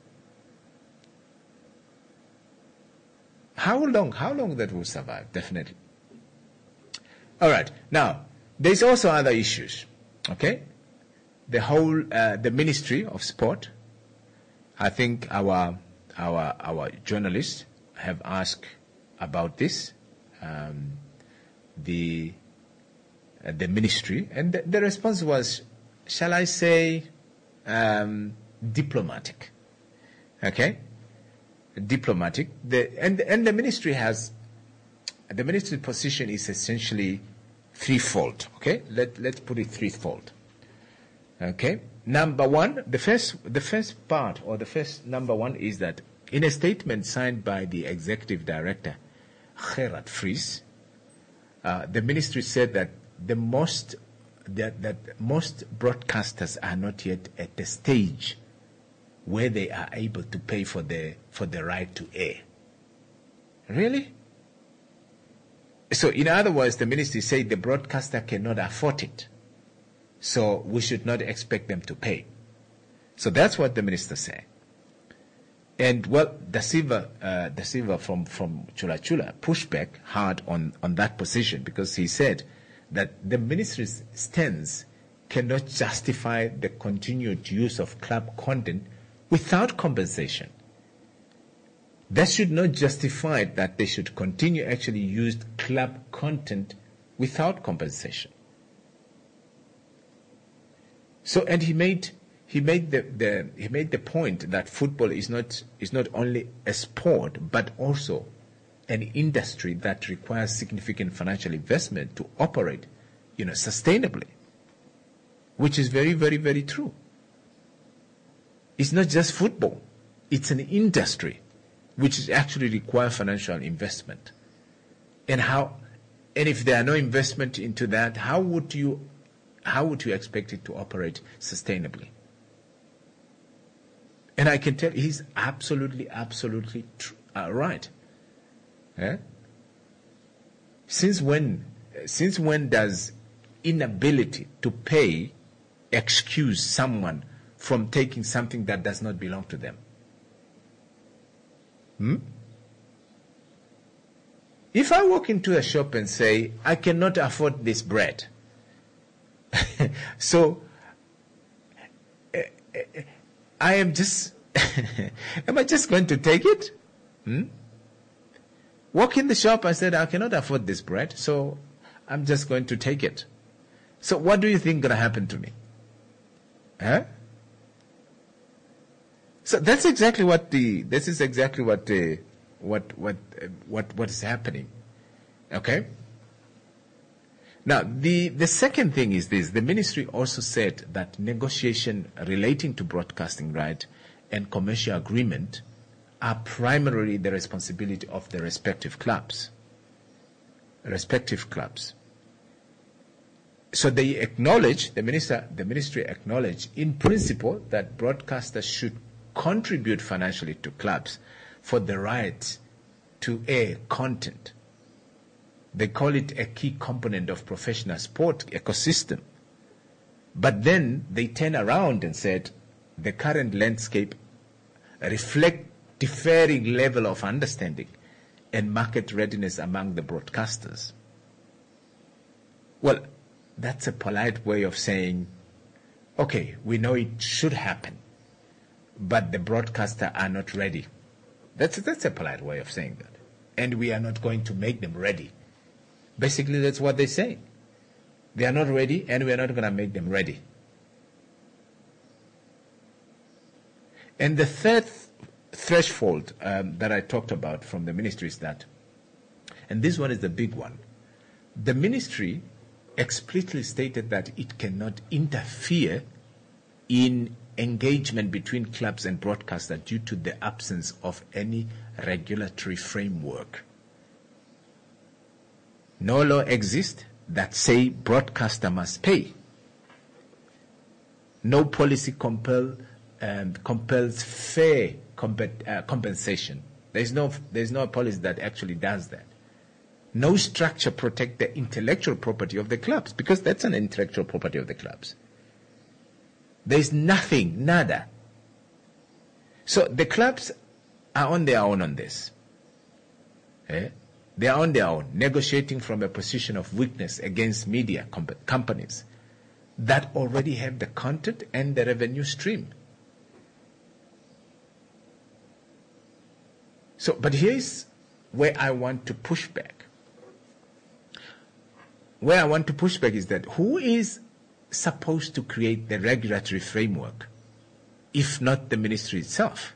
How long? How long that will survive? Definitely. All right. Now, there's also other issues. Okay? The whole, uh, the Ministry of Sport, I think our, our, our journalists have asked about this, um, the uh, the ministry, and the, the response was, shall I say, um, diplomatic. Okay, diplomatic. The and and the ministry has the ministry position is essentially threefold. Okay, let let's put it threefold. Okay, number one, the first the first part or the first number one is that in a statement signed by the executive director, Gerard Fries, uh, the ministry said that the most that that most broadcasters are not yet at the stage where they are able to pay for the for the right to air. Really? So, in other words, the ministry said the broadcaster cannot afford it, so we should not expect them to pay. So that's what the minister said. And well, Da Silva, uh, Da Silva from from Chula Chula pushed back hard on on that position, because he said that the ministry's stance cannot justify the continued use of club content without compensation. That should not justify that they should continue actually use club content without compensation. So, and he made he made the, the he made the point that football is not is not only a sport but also an industry that requires significant financial investment to operate, you know, sustainably, which is very, very, very true. It's not just football; it's an industry which actually require financial investment. And how, and if there are no investment into that, how would you, how would you expect it to operate sustainably? And I can tell he's absolutely, absolutely tr- uh, right. Eh? Since when, since when does inability to pay excuse someone from taking something that does not belong to them? Hmm? If I walk into a shop and say, I cannot afford this bread, so uh, uh, I am just, am I just going to take it? Hmm? Walk in the shop, I said, I cannot afford this bread, so I'm just going to take it. So what do you think going to happen to me? Huh? So that's exactly what the, this is exactly what the, what, what, uh, what, what is happening. Okay? Now, the, the second thing is this. The ministry also said that negotiation relating to broadcasting right and commercial agreement are primarily the responsibility of the respective clubs. Respective clubs. So they acknowledge, the minister, the ministry acknowledged in principle that broadcasters should contribute financially to clubs for the right to air content. They call it a key component of professional sport ecosystem. But then they turn around and said the current landscape reflects differing level of understanding and market readiness among the broadcasters. Well, that's a polite way of saying, okay, we know it should happen, but the broadcasters are not ready. That's, that's a polite way of saying that. And we are not going to make them ready. Basically, that's what they say. They are not ready, and we are not going to make them ready. And the third th- threshold um, that I talked about from the ministry is that, and this one is the big one, the ministry explicitly stated that it cannot interfere in engagement between clubs and broadcasters due to the absence of any regulatory framework. No law exists that say broadcaster must pay. No policy compel, um, compels fair comp- uh, compensation. There's no, there's no policy that actually does that. No structure protect the intellectual property of the clubs, because that's an intellectual property of the clubs. There's nothing, nada. So the clubs are on their own on this. Eh? They are on their own, negotiating from a position of weakness against media comp- companies that already have the content and the revenue stream. So, but here's where I want to push back. where I want to push back is that who is supposed to create the regulatory framework, if not the ministry itself?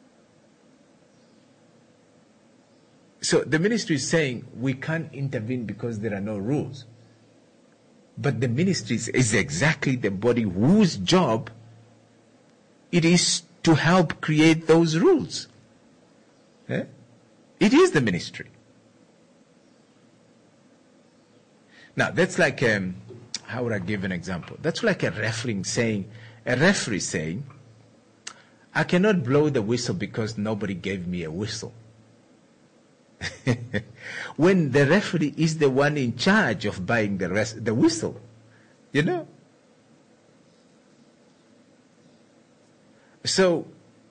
So the ministry is saying we can't intervene because there are no rules. But the ministry is exactly the body whose job it is to help create those rules. Eh? It is the ministry. Now, that's like, um, how would I give an example? That's like a referee saying, a referee saying, I cannot blow the whistle because nobody gave me a whistle. When the referee is the one in charge of buying the rest, the whistle, you know. So,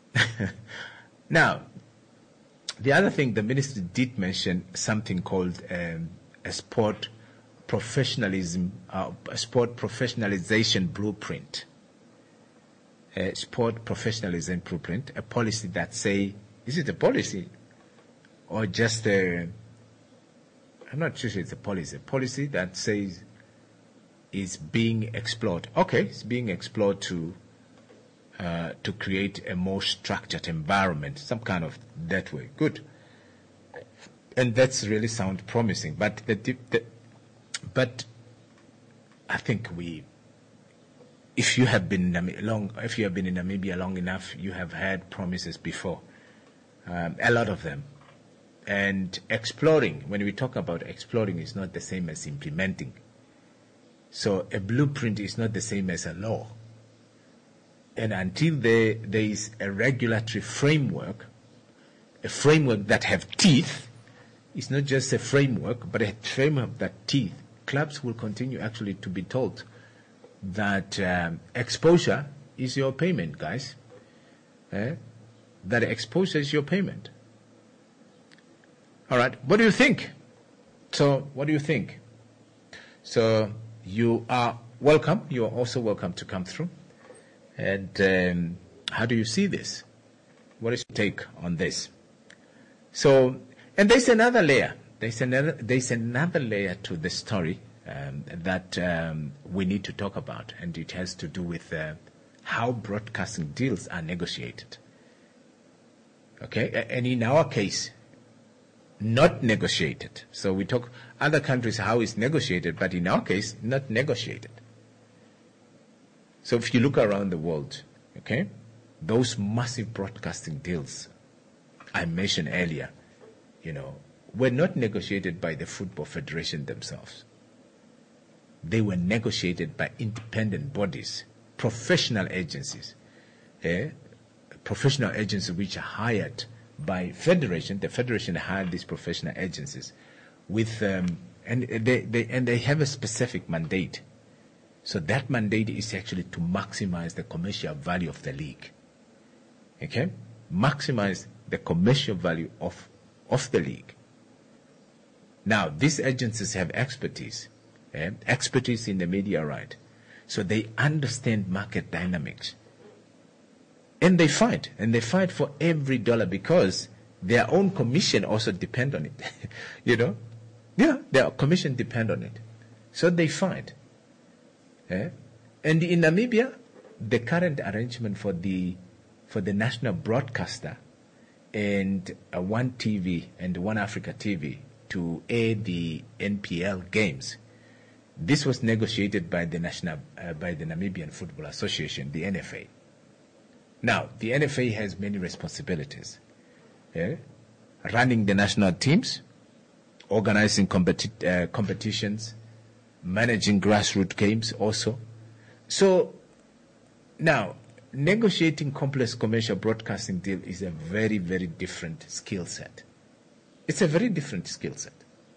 now, the other thing, the minister did mention something called um, a sport professionalism, uh, a sport professionalization blueprint. A sport professionalization blueprint, a policy that say, is it a policy or just a, I'm not sure it's a policy, a policy that says is being explored. Okay, it's being explored to uh, to create a more structured environment, some kind of that way. Good. And that's really sound promising. But the, the but I think we, if you have been in long, if you have been in Namibia long enough, you have had promises before, um, a lot of them. And exploring, when we talk about exploring, is not the same as implementing. So a blueprint is not the same as a law. And until there, there is a regulatory framework, a framework that have teeth, it's not just a framework, but a framework that teeth, clubs will continue actually to be told that um, exposure is your payment, guys. Eh? That exposure is your payment. All right, what do you think? So, what do you think? So, you are welcome. You are also welcome to come through. And um, how do you see this? What is your take on this? So, and there's another layer. There's another, there's another layer to the story um, that um, we need to talk about, and it has to do with uh, how broadcasting deals are negotiated. Okay, and in our case, not negotiated. So we talk other countries how it's negotiated, but in our case, not negotiated. So if you look around the world, okay, those massive broadcasting deals I mentioned earlier, you know, were not negotiated by the Football Federation themselves. They were negotiated by independent bodies, professional agencies, eh? professional agencies which are hired by federation. The federation hired these professional agencies with, um, and they, they and they have a specific mandate. So that mandate is actually to maximize the commercial value of the league. Okay, maximize the commercial value of of the league. Now, these agencies have expertise, eh? expertise in the media right, so they understand market dynamics. And they fight, and they fight for every dollar because their own commission also depend on it. You know? Yeah, their commission depend on it. So they fight. Eh? And in Namibia, the current arrangement for the for the national broadcaster and uh, One T V and One Africa T V to air the N P L games, this was negotiated by the national uh, by the Namibian Football Association, the N F A. Now, the N F A has many responsibilities. Yeah? Running the national teams, organizing competi- uh, competitions, managing grassroots games also. So, now, negotiating complex commercial broadcasting deal is a very, very different skill set. It's a very different skill set.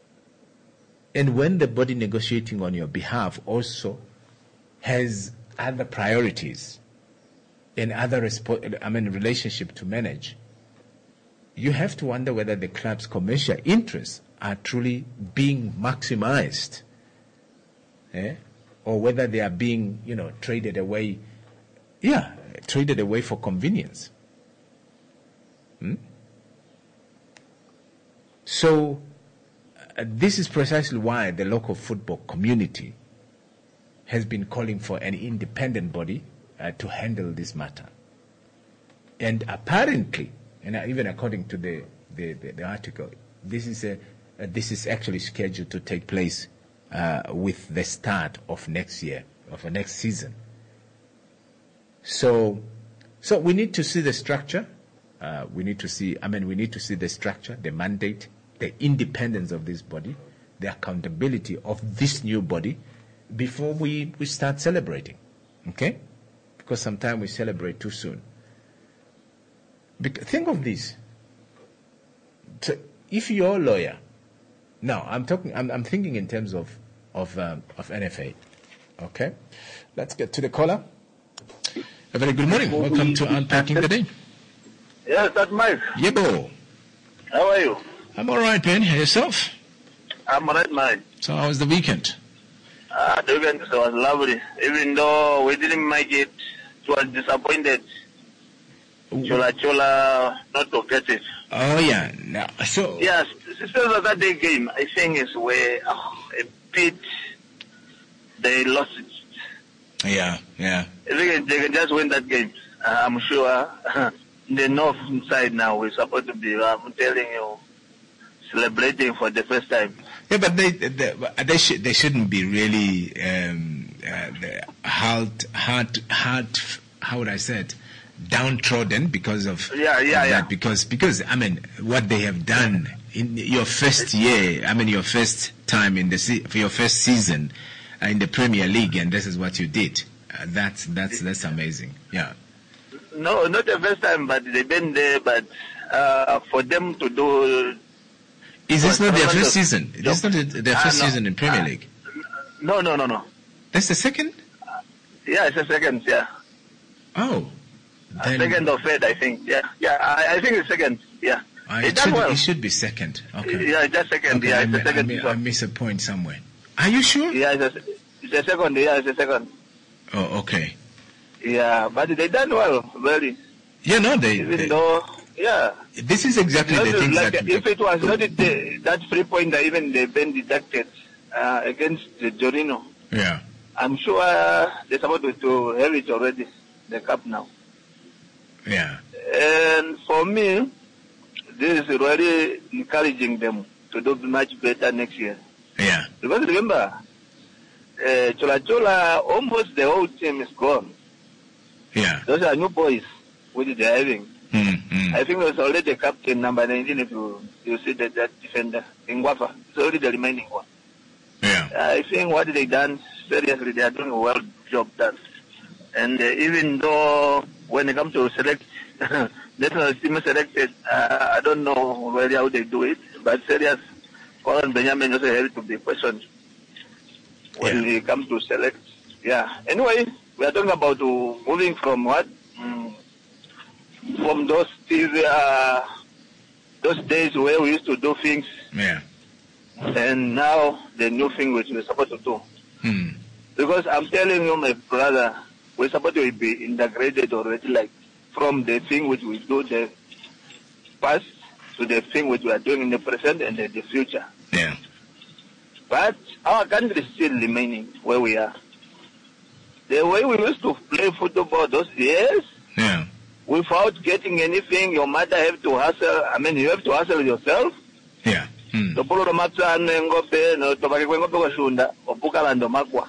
And when the body negotiating on your behalf also has other priorities, and other respo- I mean relationship to manage, you have to wonder whether the club's commercial interests are truly being maximized, eh? or whether they are being, you know, traded away, yeah, traded away for convenience. Hmm? So uh, this is precisely why the local football community has been calling for an independent body uh, to handle this matter. And apparently, and even according to the, the, the, the article, this is a uh, this is actually scheduled to take place uh, with the start of next year, of the next season. So, so we need to see the structure. Uh, we need to see. I mean, we need to see the structure, the mandate, the independence of this body, the accountability of this new body, before we, we start celebrating. Okay? Because sometimes we celebrate too soon. Bec- think of this. So if you're a lawyer, now I'm talking. I'm, I'm thinking in terms of of um, of N F A. Okay, let's get to the caller. A very good morning. Welcome to Unpacking the Day. Yes, that's Mike. Yebo. How are you? I'm all right, Ben. Yourself? I'm all right, Mike. So how was the weekend? Uh, the weekend was lovely. Even though we didn't make it, it was disappointed. Chola Chola not to get it. Oh yeah. No. So yes, especially that day game, I think is where oh, a bit they lost it. Yeah, yeah. If they can, they can just win that game, uh, I'm sure. The north side now we're supposed to be. I'm telling you, celebrating for the first time. Yeah, but they they they, should, they shouldn't be really um, uh, hard hard hard. How would I say it? Downtrodden because of, yeah, yeah, of yeah. that. Because because I mean what they have done in your first year. I mean your first time in the se- for your first season uh, in the Premier League, and this is what you did. Uh, that's that's that's amazing. Yeah. No, not the first time, but they've been there. But uh, for them to do. Is this not their first season? This is not their first uh, no, season in Premier uh, League. No, no, no, no. That's the second? Yeah, it's the second, yeah. Oh. Uh, second or third, I think. Yeah, yeah. I, I think it's second. Yeah. Uh, it, it, should, well. it should be second. Okay. Yeah, it's just second. Okay, yeah, I, it's mi- the second. I, mi- I miss a point somewhere. Are you sure? Yeah, it's a, it's a second. Yeah, it's a second. Oh, okay. Yeah, but they done well, really. Yeah, no, they. Even they though, yeah. This is exactly Not the thing like that. If it was not the, that free point that even they've been deducted uh, against the Jorino, Yeah. I'm sure they're supposed to, to have it already, the cup now. Yeah. And for me, this is really encouraging them to do much better next year. Yeah. Because remember, uh, Chola Chola, almost the whole team is gone. Yeah. Those are new boys which they're having. Mm, mm. I think it was already the captain, number nineteen, if you, you see that, that defender, in Wafa. It's already the remaining one. Yeah. I think what they done, seriously, they are doing a well job done. And uh, even though when it comes to select, national team selected, uh, I don't know really how they do it, but serious, Colin Benjamin also had to be questioned when Yeah. it comes to select. Yeah. Anyway, we are talking about uh, moving from what? Mm, from those uh, those days where we used to do things, Yeah. and now the new thing which we're supposed to do. Hmm. Because I'm telling you, my brother, we're supposed to be integrated already, like from the thing which we do the past to the thing which we are doing in the present and the, the future. Yeah. But our country is still remaining where we are. The way we used to play football those years, Yeah. without getting anything, your mother have to hustle. I mean, you have to hustle yourself. Yeah. Hmm. Topolo matsane ngope no tobake ngope kwa shunda opuka lando makwa.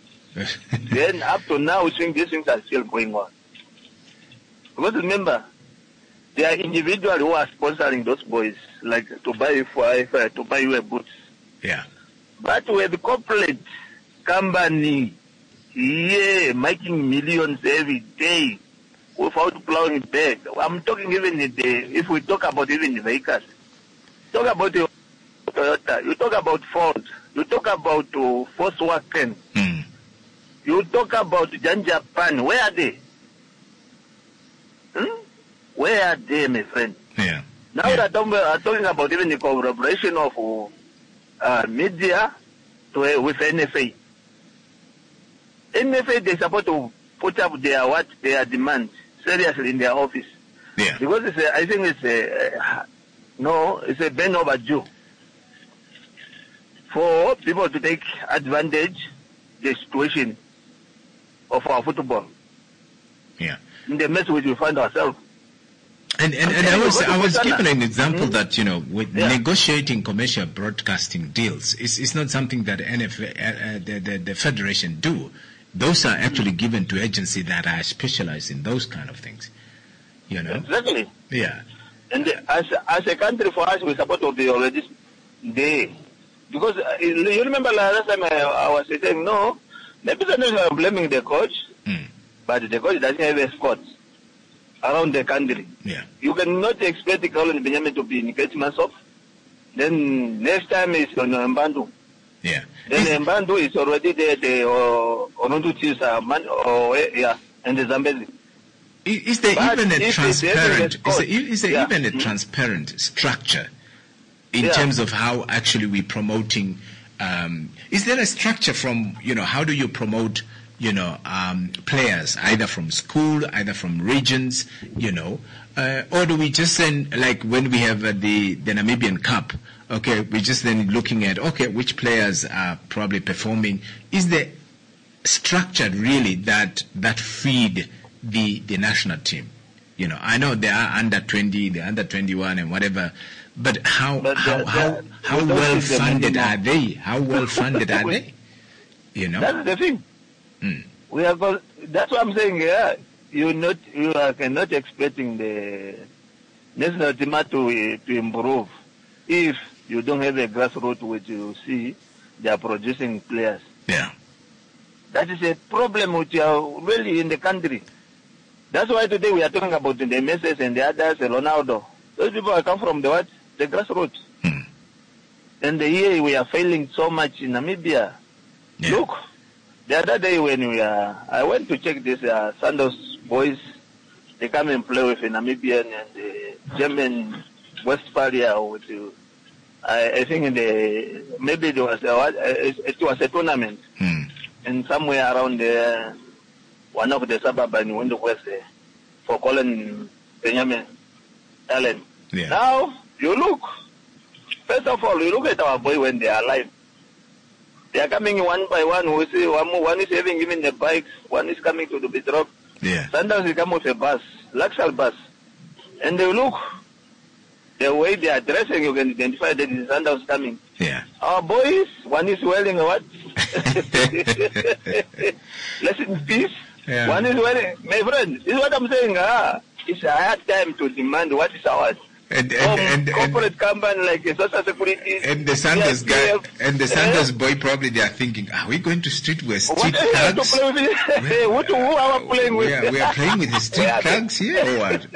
Then up to now, we think these things are still going on. Because remember, there are individuals who are sponsoring those boys, like to buy for to buy you a boots. Yeah. But we have a corporate company, yeah, making millions every day without plowing back. I'm talking even the, if we talk about even the vehicles, talk about the Toyota, you talk about Ford, you talk about uh, Volkswagen, Hmm. you talk about Jan Japan, where are they? Hmm? Where are they, my friend? Yeah. Now Yeah. that I'm uh, talking about even the collaboration of uh, media to, uh, with N F A. N F A, they're supposed to put up their what their demands seriously in their office. Yeah. Because it's a, I think it's a, uh, no, it's a ben overdue. for people to take advantage the situation of our football. Yeah. In the mess which we find ourselves. And and, and I was I was given an example mm-hmm. that, you know, with yeah. negotiating commercial broadcasting deals, it's, it's not something that N F L, uh, the, the the federation do. Those are actually mm-hmm. given to agencies that are specialized in those kind of things. You know. Exactly. Yeah. And as as a country, for us, we support to be already there, because uh, you remember last time I, I was saying no, maybe sometimes I'm blaming the coach, mm. but the coach doesn't have a spot around the country. Yeah. You cannot expect the Colin Benjamin to be in Ketmansop. Then next time is on Mbandu. Yeah. Then Mbandu is already there, the Onundu Chisa, man, or yeah, and the Zambezi. Is there but even a transparent? Is there, is there yeah. even a mm-hmm. transparent structure in yeah. terms of how actually we promoting? Um, is there a structure from, you know, how do you promote, you know, um, players either from school, either from regions, you know, uh, or do we just then, like when we have uh, the the Namibian Cup? Okay, we just then looking at okay, which players are probably performing. Is there structure really that that feed the the national team? You know, I know they are under twenty, they're under twenty-one and whatever, but how but how the, how, the, how well funded are they? How well funded are they? You know, that's the thing. Mm. We have. Got, that's what I'm saying. Yeah, you not you are cannot expecting the national team to to improve if you don't have a grassroots which you see they are producing players. Yeah, that is a problem which are really in the country. That's why today we are talking about the Messi and the others, Ronaldo. Those people are come from the what? The grassroots. Hmm. And the year we are failing so much in Namibia. Yeah. Look, the other day when we are, I went to check this uh, Sandos boys. They come and play with the Namibian and the German Westphalia. With the, I, I think in the maybe there was a, it was a tournament, hmm. and somewhere around the. One of the suburbs in Window West uh, for Colin Benjamin Allen. Yeah. Now, you look, first of all, you look at our boy when they are alive. They are coming one by one. We see one, one is having even the bikes, one is coming to the drop. Yeah. Sometimes they come with a bus, Luxury bus. And they look, the way they are dressing, you can identify that is Sandals coming. Yeah. Our boys, one is wearing a what? Rest in peace. Yeah. One is wearing, my friend, this is what I'm saying. Ah, it's a hard time to demand what is ours. And, and, From and, corporate and, company like Social Security. and the Sanders guy, and the Sanders boy probably they are thinking, are we going to street with street What are you to thugs? play with? Hey, what, who are we playing with? We are, we are playing with the street thugs here or what?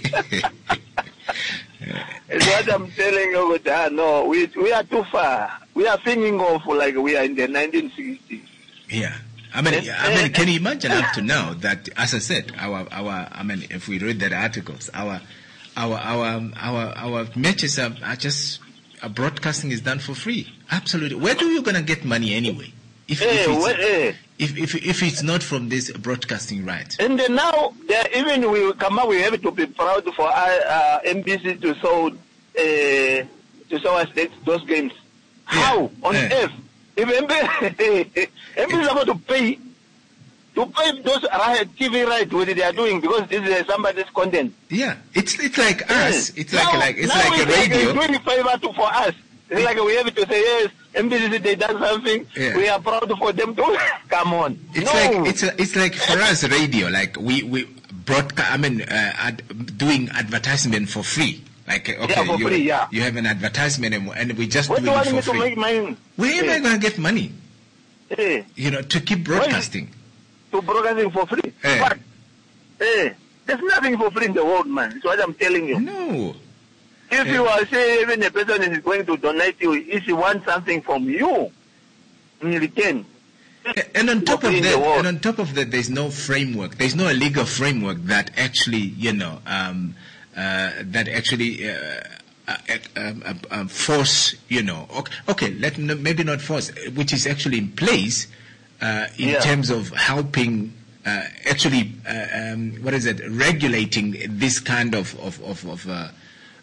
It's what I'm telling you. But, uh, no, we we are too far. We are thinking of like we are in the nineteen sixties. Yeah. I mean, I mean, can you imagine up to now that, as I said, our, our, I mean, if we read that articles, our, our, our, our, our matches are, are just, our broadcasting is done for free. Absolutely. Where do you gonna get money anyway? If, Hey, if, it's, what, hey. if, if, if it's not from this broadcasting rights. And then now, there, even we come up, we have to be proud for our, uh, M B C to show, uh, to show us that, those games. How on Yeah. earth? If M B C is about to pay, to pay those right, T V rights, what they are doing, because this is somebody's content. Yeah, it's it's like us. It's like now, like it's now like a it's radio. Like doing favor to for us. It's like we have to say yes. M B C they done something. Yeah. We are proud for them to come on. It's no. like it's a, it's like for us radio. Like we we broadcast. I mean, uh, ad, doing advertisement for free. Like okay, Yeah, for you, free, yeah. you have an advertisement and, and we just What do do you it want me for to free. make mine? Where am I going to get money? Hey, You know, to keep broadcasting. to broadcasting for free. Eh. But hey, there's nothing for free in the world, man. That's what I'm telling you. No. If Eh. you are saying even a person is going to donate you, if he wants something from you in return. And on top of in the that, world. and on top of that, there's no framework. There's no legal framework that actually, you know, um, uh, that actually uh, uh, um, uh, um, force, you know, okay, okay, let maybe not force, which is actually in place uh, in Yeah. terms of helping, uh, actually, uh, um, what is it, regulating this kind of of of, of uh,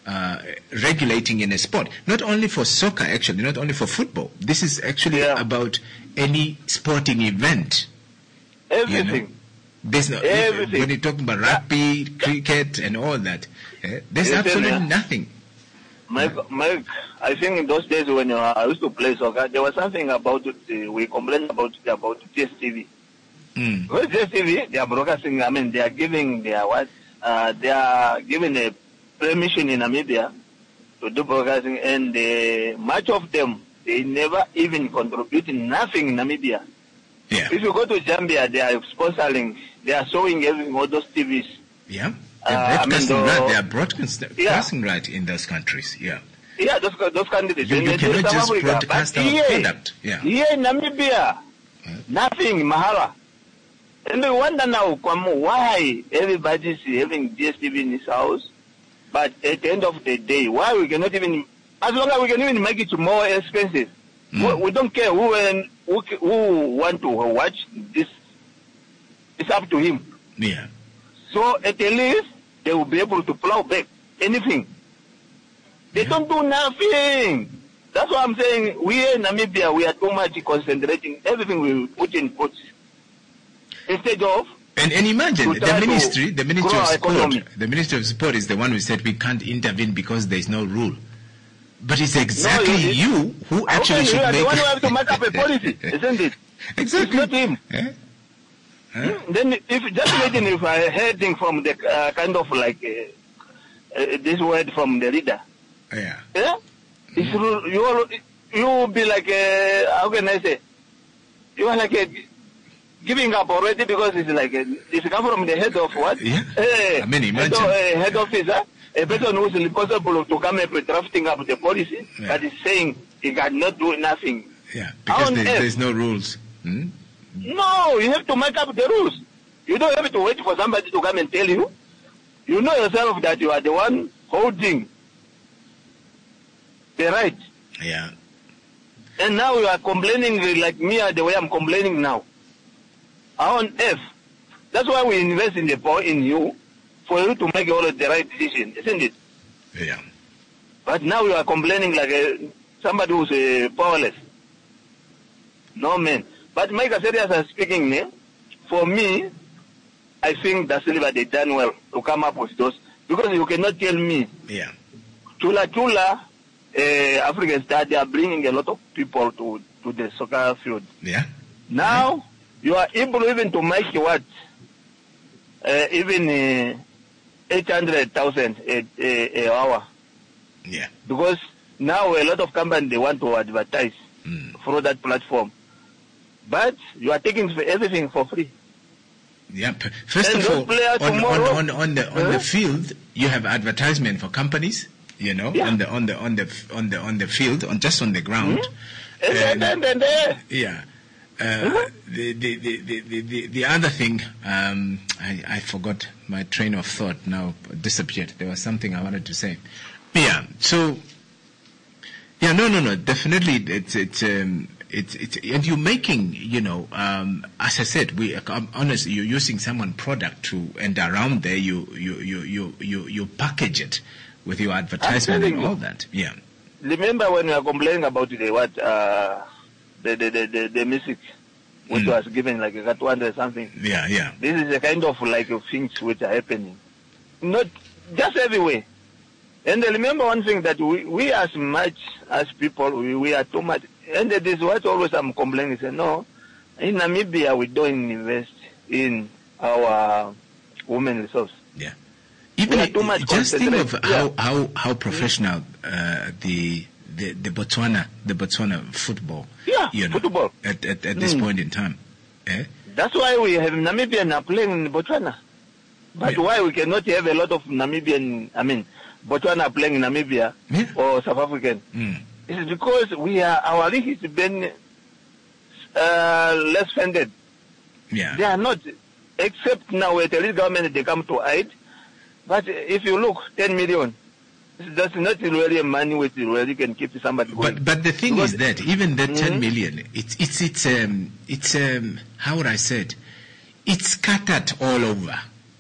uh, regulating in a sport. Not only for soccer, actually, not only for football. This is actually Yeah. about any sporting event. Everything. You know? There's no, Everything. when you're talking about rugby, cricket, and all that, eh, there's Listen, absolutely yeah. nothing. Mike, Mike, I think in those days when uh, I used to play soccer, there was something about it, uh, we complained about it, about T S T V. Mm. Because T S T V, they are broadcasting, I mean, they are giving their what, uh, they are giving a permission in Namibia to do broadcasting, and uh, much of them, they never even contribute nothing in Namibia. Yeah. If you go to Zambia, they are sponsoring, they are showing everything, all those T Vs. Yeah. They're Uh, I mean, broadcasting the- right. They are broadcasting Yeah. broadcasting right in those countries. Yeah. Yeah, those those candidates. You- And you they do cannot South just Africa, broadcast but our here, product. Yeah. Here in Namibia, nothing, Mahala. And we wonder now, Kwamo, why everybody's having D S T V in his house, but at the end of the day, why we cannot even, as long as we can even make it more expensive, we, we don't care who, and who who want to watch this. It's up to him. Yeah. So at the least, they will be able to plow back anything. They don't do nothing. That's why I'm saying we in Namibia, we are too much concentrating everything we put in pots. Instead of And, and imagine to the try to ministry, the ministry grow of our sport, economy. the ministry of sport is the one who said we can't intervene because there is no rule. But it's exactly No, it- you who How actually can should you are make the one who have to make up a policy, isn't it? Exactly. It's not him. Eh? Huh? Then if just imagine if I hearding from the uh, kind of like uh, uh, this word from the leader. Yeah. Yeah? It's, ru- you all, you will be like uh, how can I say? You are like uh, giving up already because it's like uh, it's come from the head of what? Yeah. Uh, I mean, head, imagine. of, uh, head officer, a person who is responsible to come up with drafting up the policy, Yeah. that is saying he cannot do nothing. Yeah. Because on there, earth? there's no rules. Hmm? No, you have to make up the rules. You don't have to wait for somebody to come and tell you. You know yourself that you are the one holding the right. Yeah. And now you are complaining like me the way I'm complaining now. How on earth? That's why we invest in the power in you, for you to make all of the right decision, isn't it? Yeah. But now you are complaining like a, somebody who's uh, powerless. No, man. But Mike, serious as speaking, eh, for me, I think that Silva, they done well to come up with those. Because you cannot tell me, Yeah. Chula Chula, uh, African Star, they are bringing a lot of people to, to the soccer field. Yeah. Now, you are able even to make what? Uh, even uh, eight hundred thousand a, a, a hour. Yeah. Because now a lot of companies, they want to advertise Mm. through that platform. But you are taking everything for free. Yeah. p- First And of those all, players on, on, tomorrow- on, on the on Huh? the field, you have advertisement for companies. You know, Yeah. on the on the on the f- on the on the field, on just on the ground. And then, And- and then there. Yeah. Uh, Mhm. the, the, the, the, the, the, the other thing, um, I, I forgot my train of thought now, disappeared. There was something I wanted to say. Yeah, so, yeah, no, no, no, definitely it's, it's, um, it's, it's, and you're making, you know, um, as I said, we, I'm honest, you're using someone product to, and around there you, you, you, you, you, you package it with your advertisement and telling you. all that. Yeah. Remember when we were complaining about the what, uh, the, the, the, the, the music, which Mm. was given like a two hundred something. Yeah, yeah. This is a kind of like of things which are happening. Not just everywhere. And I remember one thing that we, we as much as people, we, we are too much. And this is what always I'm complaining. Say, no, in Namibia we don't invest in our women resource. Yeah. Even We are too much just think of concentrated. how, Yeah. how, how professional uh, the, the the Botswana the Botswana football Yeah, you know, football. at at, at this Mm. point in time. Eh? That's why we have Namibian are playing in Botswana. But Yeah. why we cannot have a lot of Namibian, I mean, Botswana playing in Namibia Yeah. or South African? Mm. It's because we are, our league has been uh, less funded. Yeah. They are not, except now with the league government, they come to aid. But if you look, ten million, that's not really money which really can keep somebody going. But but the thing Because- is that even the ten Mhm. million, it's it's it's um it's um how would I say it? It's scattered all over.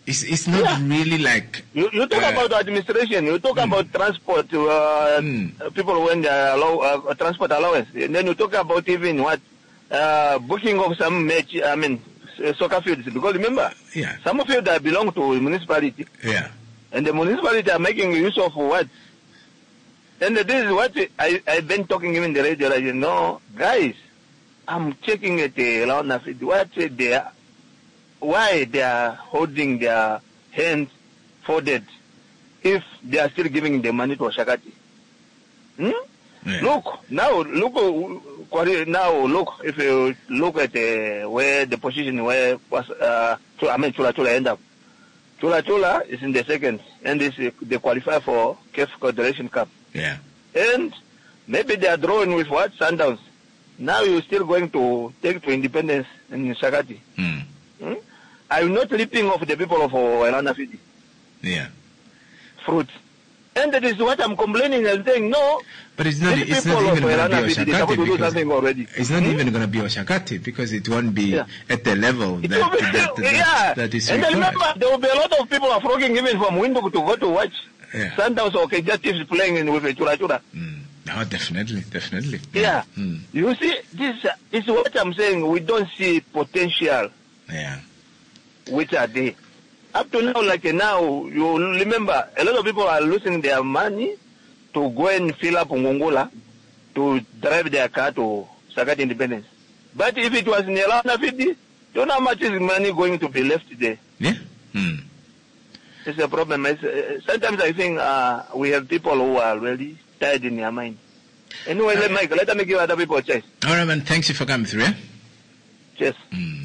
It's, it's not Yeah. really like... You, you talk Uh, about administration, you talk about transport, uh, Mm. people when they allow uh, transport allowance, and then you talk about even what uh, booking of some match, I mean, s- soccer fields. Because remember, Yeah, some of you that belong to municipality, yeah. and the municipality are making use of what? And this is what I, I've been talking even in the radio, like, you know, guys, I'm checking at the around what they are, why they are holding their hands folded if they are still giving the money to Shakati. Hmm? Yeah. Look, now, look, uh, now, look, if you look at uh, where the position where was, uh, Chula- I mean, Chula Chula end up. Chula Chula is in the second, and this, uh, they qualify for C A F Confederation Cup. Yeah. And maybe they are drawing with what? Sundowns. Now you're still going to take to independence in Shakati. Mm. Hmm? I'm not ripping off the people of Elana Fidi. Yeah. Fruit. And that is what I'm complaining and saying, no, But it's not, these it's people not of even going to be Elana Fidi, they're Oshakati supposed to do because something already. it's not Hmm? even going to be Oshakati because it won't be Yeah. at the level It that, will be- that, that, yeah. that is and then required. remember, there will be a lot of people are flocking even from window to go to watch Yeah. Sundowns or Kejatives playing in with a Chura Chura. Mm. Oh, definitely, definitely. Yeah. Mm. You see, this is what I'm saying. We don't see potential Yeah. which are there. Up to now, like now, you remember, a lot of people are losing their money to go and fill up Ngongola to drive their car to Sakati Independence. But if it was in Elana Fidi, don't know how much is money going to be left there. Yeah. Mm. It's a problem. It's, uh, sometimes I think uh, we have people who are really tired in their mind. Anyway, let Mike, let me give other people a chance. All right, man. Thanks you for coming through. Yeah? Cheers. Mm.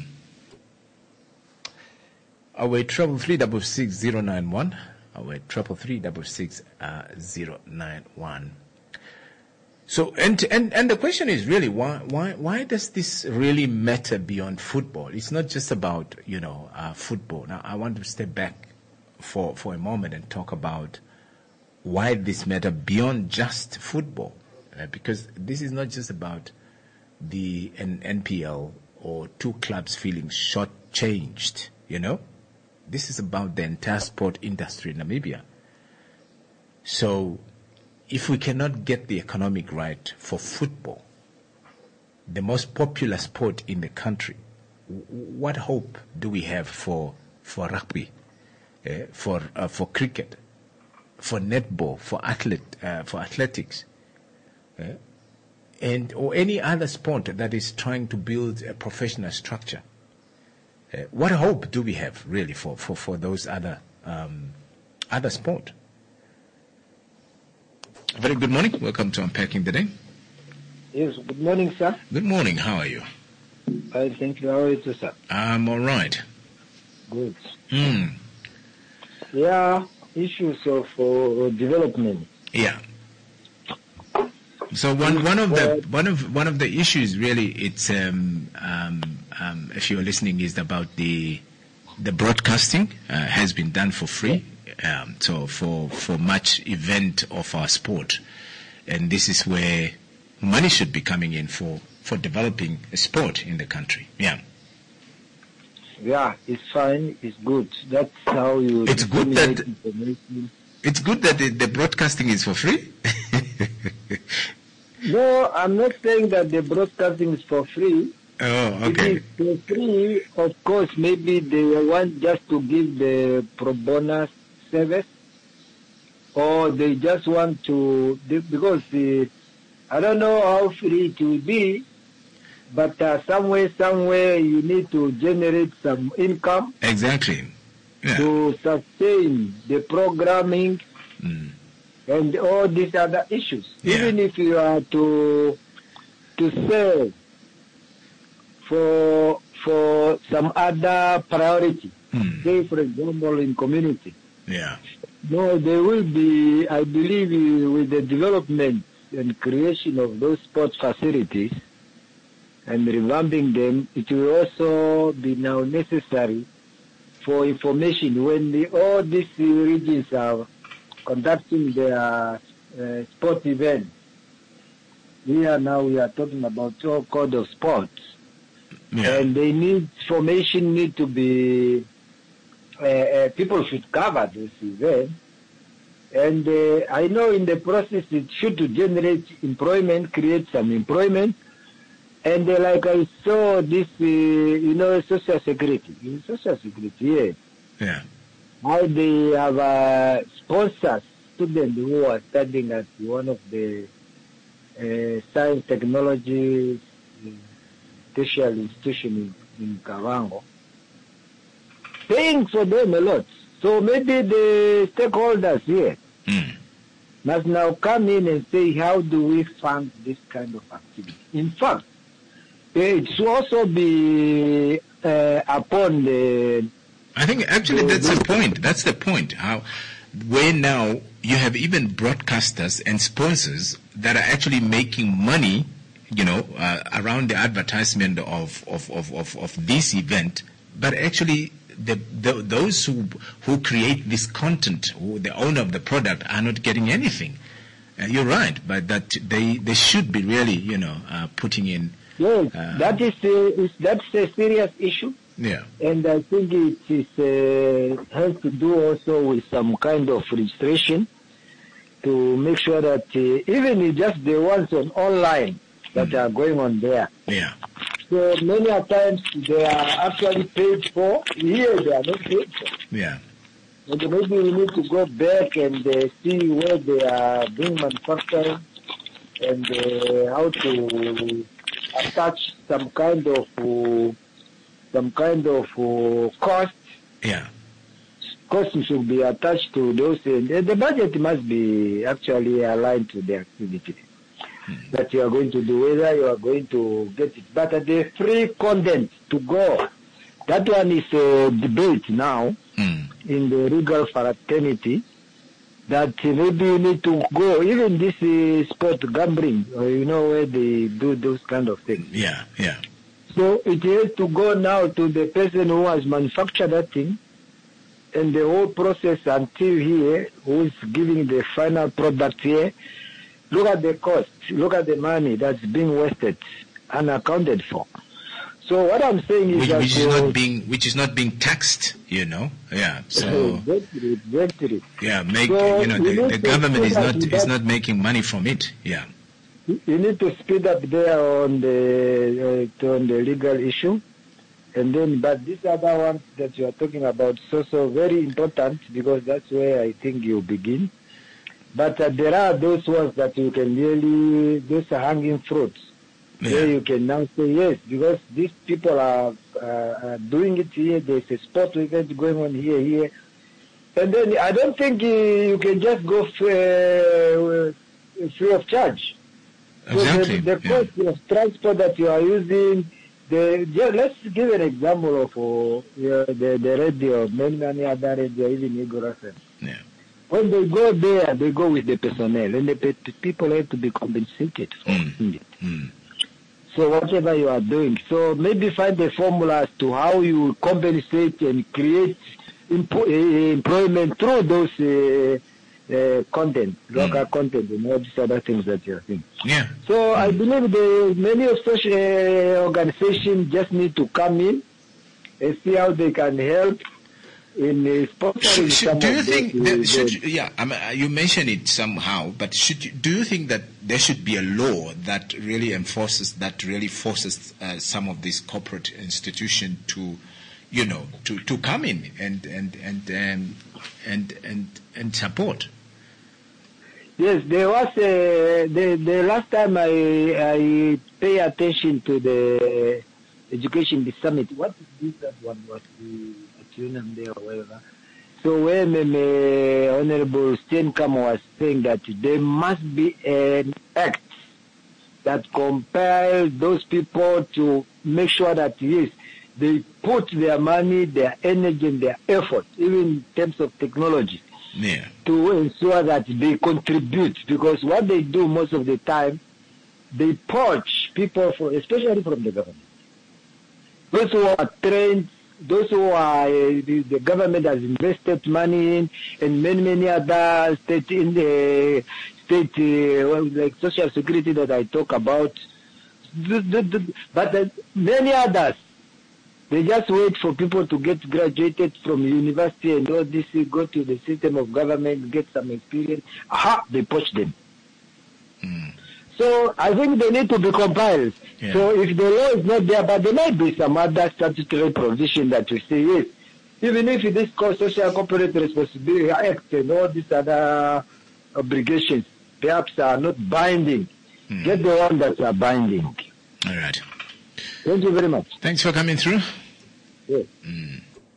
Our triple three double six zero nine one. Our triple three double six zero nine one. So, and and and the question is really why why why does this really matter beyond football? It's not just about you know uh, football. Now, I want to step back for for a moment and talk about why this matter beyond just football, uh, because this is not just about the N- NPL or two clubs feeling shortchanged. You know, this is about the entire sport industry in Namibia. So, if we cannot get the economic right for football, the most popular sport in the country, w- what hope do we have for for rugby, eh, for uh, for cricket, for netball, for athlete, uh, for athletics, eh, and or any other sport that is trying to build a professional structure? Uh, what hope do we have really for for for those other um, other sport? Very good morning. Welcome to Unpacking the Day. Yes, good morning, sir. Good morning. How are you? I thank you. How are you, too, sir? I'm all right. Good. Hmm. Yeah, issues of uh, development. Yeah. So one one of the one of one of the issues really it's um, um, um, if you're listening is about the the broadcasting uh, has been done for free. Um, so for for much event of our sport, and this is where money should be coming in for for developing a sport in the country. Yeah. Yeah, it's fine. It's good. That's how you. It's good that information. it's good that the, the broadcasting is for free. No, I'm not saying that the broadcasting is for free. Oh, okay. If it's for free, of course, maybe they want just to give the pro bono service, or they just want to, because the, I don't know how free it will be, but uh, somewhere, somewhere you need to generate some income. Exactly. Yeah. To sustain the programming mm. and all these other issues. Yeah. Even if you are to to sell for for some other priority, mm. say for example in community. Yeah. No, there will be, I believe, with the development and creation of those sports facilities and revamping them, it will also be now necessary for information when the, all these regions are conducting their uh, sport events. Here now we are talking about all code of sports. Yeah. And they need, formation need to be uh, uh, people should cover this event. And uh, I know in the process it should generate employment, create some employment. And uh, like I saw this, uh, you know, social security. In social security, yes. Yeah. How they have uh, sponsors, students who are studying at one of the uh, science technology tertiary institution in, in Kavango, paying for them a lot. So maybe the stakeholders here mm. must now come in and say, how do we fund this kind of activity? In fact, it should also be uh, upon the... I think actually that's the point. That's the point. How, where now you have even broadcasters and sponsors that are actually making money, you know, uh, around the advertisement of, of, of, of, of this event, but actually the, the, those who who create this content, who the owner of the product, are not getting anything. Uh, you're right, but that they, they should be really, you know, uh, putting in. Yes, uh, that is a, is that's a serious issue. Yeah. And I think it is uh, has to do also with some kind of registration to make sure that uh, even if just the ones on online that mm. are going on there. Yeah. So many a times they are actually paid for. Here they are not paid for. Yeah. And maybe we need to go back and uh, see where they are being manufactured and uh, how to attach some kind of uh, some kind of uh, cost. Yeah. Cost should be attached to those, and the budget must be actually aligned to the activity mm. that you are going to do, whether you are going to get it. But the free content to go, that one is a debate now mm. in the legal fraternity, that maybe you need to go, even this uh, sport gambling, or you know, where they do those kind of things. Yeah, yeah. So it has to go now to the person who has manufactured that thing, and the whole process until here, who is giving the final product here. Look at the cost, look at the money that's being wasted, unaccounted for. So what I'm saying is which, that which is uh, not being which is not being taxed, you know. Yeah. So exactly, exactly. yeah, make So you know we the, need the to government is speed not up is that- not making money from it. Yeah. You need to speed up there on the uh, on the legal issue, and then but these other ones that you are talking about is also very important because that's where I think you begin. But uh, there are those ones that you can really, those are hanging fruits. Yeah. Where you can now say yes, because these people are, uh, are doing it here. There's a sport event going on here, here, and then I don't think uh, you can just go f- uh, free of charge. Exactly. So the, the cost yeah. of transport that you are using, the, yeah, let's give an example of uh, yeah, the, the radio, many, many other radio, even Eagle F M. Yeah. When they go there, they go with the personnel, and the pe- people have to be compensated for Mm. it. Mm. So whatever you are doing, so maybe find the formula as to how you compensate and create empo- uh, employment through those uh, uh, content, local Mm. content, and all these other things that you are doing. Yeah. So I believe the many of such uh, organizations just need to come in and see how they can help in uh, sponsoring Should, should, some do you of think those, that uh, should you, yeah I mean, uh, you mentioned it somehow, but should you, do you think that there should be a law that really enforces that really forces uh, some of these corporate institutions to, you know, to, to come in and and and um, and and and support? Yes, there was a, the the last time I I pay attention to the education the summit. What is this that one was the Tunam there or whatever. So when uh, Honorable Steenkamp was saying that there must be an act that compels those people to make sure that yes, they put their money, their energy, and their effort, even in terms of technology, Yeah. to ensure that they contribute. Because what they do most of the time, they poach people, for, especially from the government. Those who are trained, those who are uh, the, the government has invested money in, and many many other state in the state uh, like social security that I talk about, the, the, the, but uh, many others They just wait for people to get graduated from university and all this, go to the system of government, get some experience. Aha, they poach them. Mm. So I think they need to be compiled. Yeah. So if the law is not there, but there might be some other statutory provision that we say, yes, even if this called Social Corporate Responsibility Act and all these other obligations perhaps are not binding, mm. get the one that are binding. All right. Thank you very much. Thanks for coming through. Yes. Mm.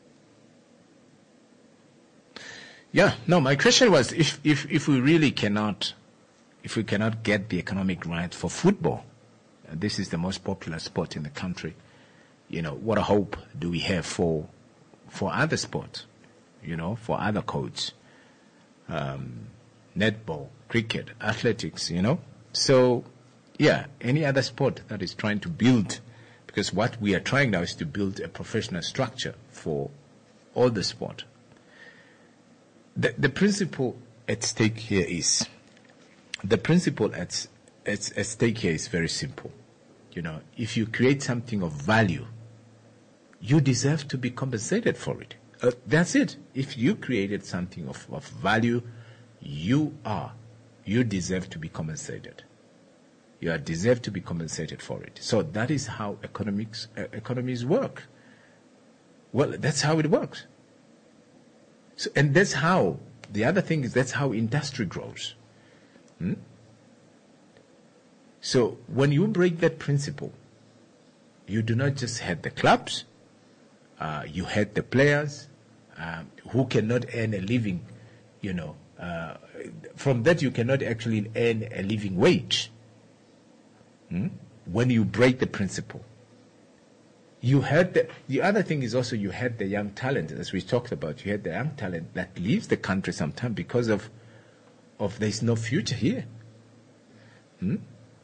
Yeah, no, my question was if, if, if we really cannot, if we cannot get the economic right for football, and this is the most popular sport in the country, you know, what a hope do we have for for other sports, you know, for other codes, um, netball, cricket, athletics, you know. So, yeah, any other sport that is trying to build, because what we are trying now is to build a professional structure for all the sport. The, the principle at stake here is, the principle at, at, at stake here is very simple. You know, if you create something of value, you deserve to be compensated for it. Uh, that's it. If you created something of, of value, you are, you deserve to be compensated. You are deserve to be compensated for it. So that is how economics, uh, economies work. Well, that's how it works. So, and that's how, the other thing is that's how industry grows. Hmm? So when you break that principle, you do not just have the clubs, uh, you have the players um, who cannot earn a living, you know. Uh, from that you cannot actually earn a living wage. Hmm? When you break the principle. You had the, the other thing is also you had the young talent, as we talked about. You had the young talent that leaves the country sometimes because of, of there's no future here. Hmm?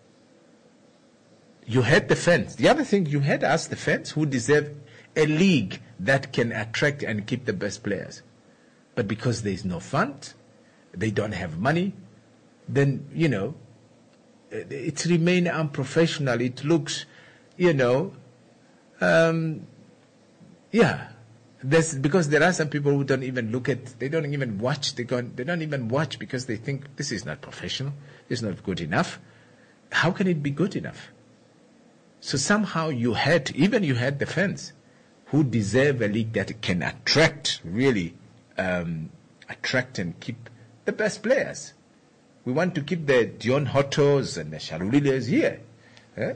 You had the fans. The other thing, you had us, the fans, who deserve a league that can attract and keep the best players. But because there's no fund, they don't have money, then, you know, it's remained unprofessional. It looks, you know, um, yeah. There's, because there are some people who don't even look at, they don't even watch, they, go, they don't even watch because they think this is not professional, this is not good enough. How can it be good enough? So somehow you had, even you had the fans who deserve a league that can attract, really um, attract and keep the best players. We want to keep the Dion Hottos and the Shaluliles here. Eh?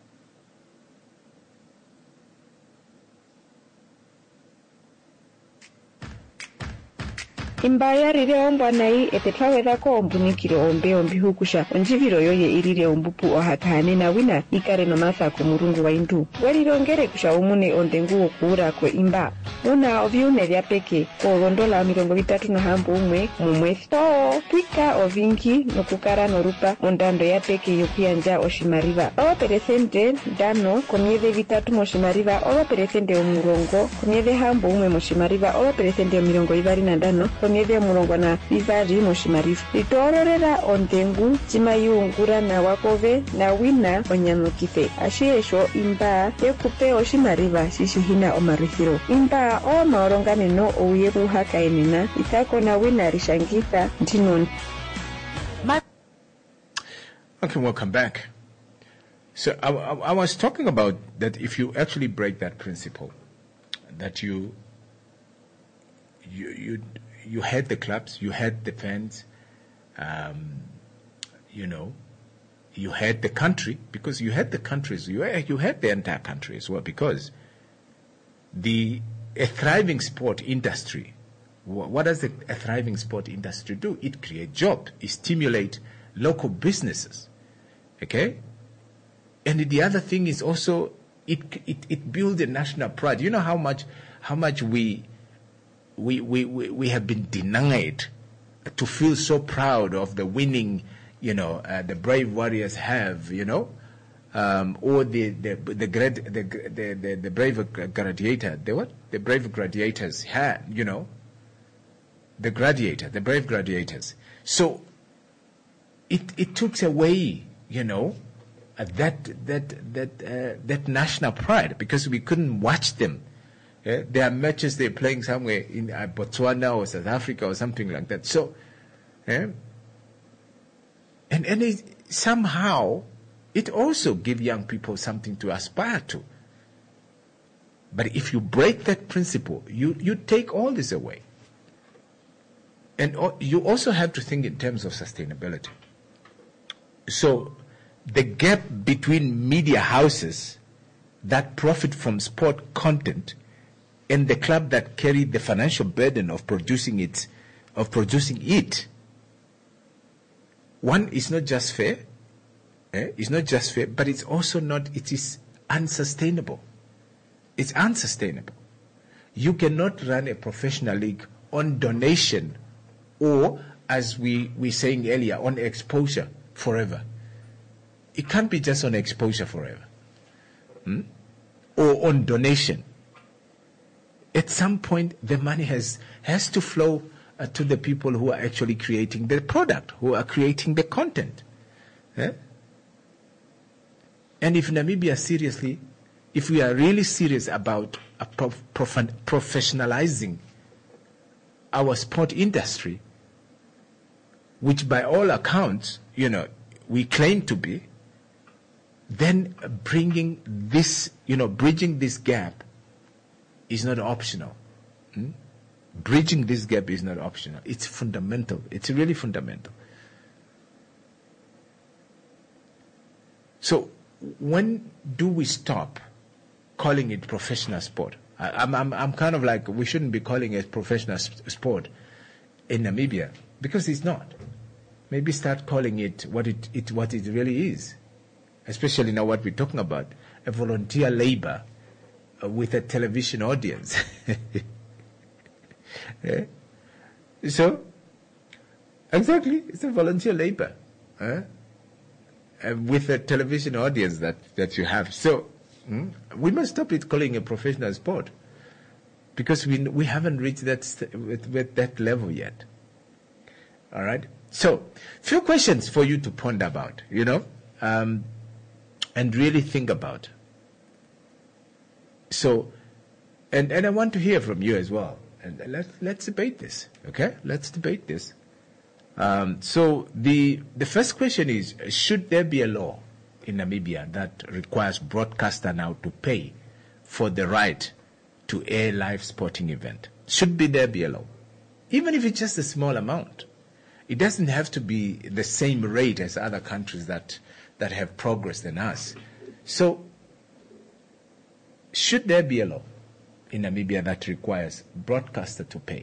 Imbaya rire ombwa nai etetrawetha ko ombunikiro ombe ombi hukusha onjiviro yoye irire ombupu ohatane na wina ikare no masako murungu wa indu welirongere kusha umune ondengu okuura kwe imba una oviune vya peke ko rondola mirongo vitatu na hambu umwe mumwezi to twika ovingi nokukara norupa ondando ya peke yokuyanja oshimariva owa peresente dano komieve vitatu moshimariva owa peresente omurongo komieve hambu umwe moshimariva owa peresente mirongo ivari na dano komieve murongo na ivari moshimariva litororera ondengu chimayungura na wakove na wina onyanukite ashiesho imba yekupe oshimariva shishihina omarithiro imba o maoronganeno ouye kuhakaenena itako na wina rishangita ntinon. Okay, welcome back. So I, I, I was talking about that if you actually break that principle, that you you you you had the clubs, you had the fans, um, you know, you had the country, because you had the countries, you you had the entire country as well, because the a thriving sport industry, what does the, a thriving sport industry do? It creates jobs, it stimulates local businesses, okay? And the other thing is also it it, it builds a national pride. You know how much how much we we we we, we have been denied to feel so proud of the winning, you know, uh, the brave warriors have, you know. Um, or the the the, grad, the the the the brave gladiator, the what? The brave gladiators had, you know. The gladiator, the brave gladiators. So it it took away, you know, uh, that that that uh, that national pride, because we couldn't watch them. Yeah? There are matches they're playing somewhere in uh, Botswana or South Africa or something like that. So, yeah? and and it, somehow it also gives young people something to aspire to. But if you break that principle, you, you take all this away. And you also have to think in terms of sustainability. So the gap between media houses that profit from sport content and the club that carry the financial burden of producing it, of producing it, one is not just fair, eh? It's not just fair, but it's also not, it is unsustainable. It's unsustainable. You cannot run a professional league on donation or, as we were saying earlier, on exposure forever. It can't be just on exposure forever. Hmm? Or on donation. At some point, the money has, has to flow uh, to the people who are actually creating the product, who are creating the content. Eh? And if Namibia seriously, if we are really serious about a prof- prof- professionalizing our sport industry, which by all accounts, you know, we claim to be, then bringing this, you know, bridging this gap is not optional. Hmm? Bridging this gap is not optional. It's fundamental. It's really fundamental. So when do we stop calling it professional sport? I, I'm, I'm, I'm kind of like, we shouldn't be calling it professional sp- sport in Namibia, because it's not. Maybe start calling it what it, it what it really is, especially now what we're talking about, a volunteer labor uh, with a television audience. Yeah? So, exactly, it's a volunteer labor uh, uh, with a television audience that, that you have. So, mm, we must stop it calling a professional sport, because we we haven't reached that st- with, with that level yet. All right. So, few questions for you to ponder about, you know, um, and really think about. So, and, and I want to hear from you as well. And let's let's debate this, okay? Let's debate this. Um, so the the first question is: should there be a law in Namibia that requires broadcaster now to pay for the right to air live sporting event? Should be there be a law, even if it's just a small amount? It doesn't have to be the same rate as other countries that, that have progressed than us. So, should there be a law in Namibia that requires broadcaster to pay?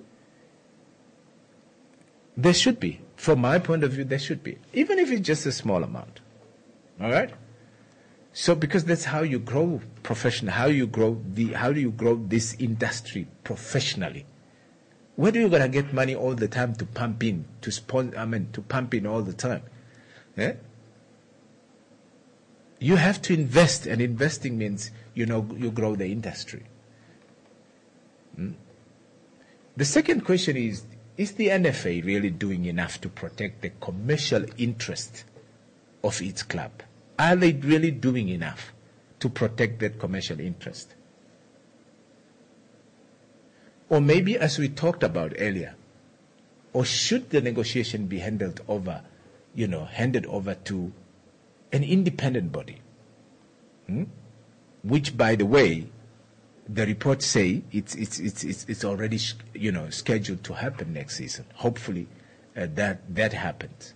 There should be. From my point of view, there should be. Even if it's just a small amount. All right? So, because that's how you grow professional, how you grow the, how do you grow this industry professionally? Where do you gonna get money all the time to pump in, to sponsor, I mean, to pump in all the time? Yeah? You have to invest, and investing means, you know, you grow the industry. Hmm? The second question is, is the N F A really doing enough to protect the commercial interest of its club? Are they really doing enough to protect that commercial interest? Or maybe, as we talked about earlier, or should the negotiation be handled over, you know, handed over to an independent body, hmm? which, by the way, the reports say it's it's it's it's, it's already sh- you know scheduled to happen next season. Hopefully, uh, that that happens.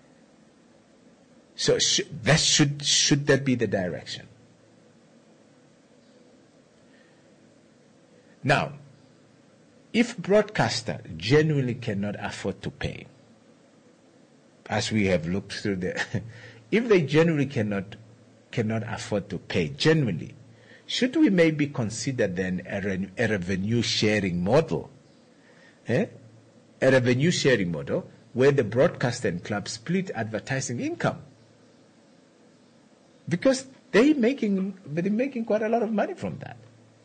So sh- that should should that be the direction? Now, if broadcaster genuinely cannot afford to pay, as we have looked through the, if they genuinely cannot cannot afford to pay, genuinely, should we maybe consider then a, re- a revenue sharing model? Eh? A revenue sharing model where the broadcaster and club split advertising income, because they making they're making quite a lot of money from that.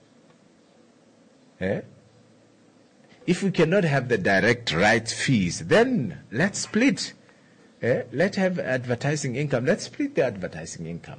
Eh? If we cannot have the direct rights fees, then let's split Eh? Let's have advertising income. Let's split the advertising income.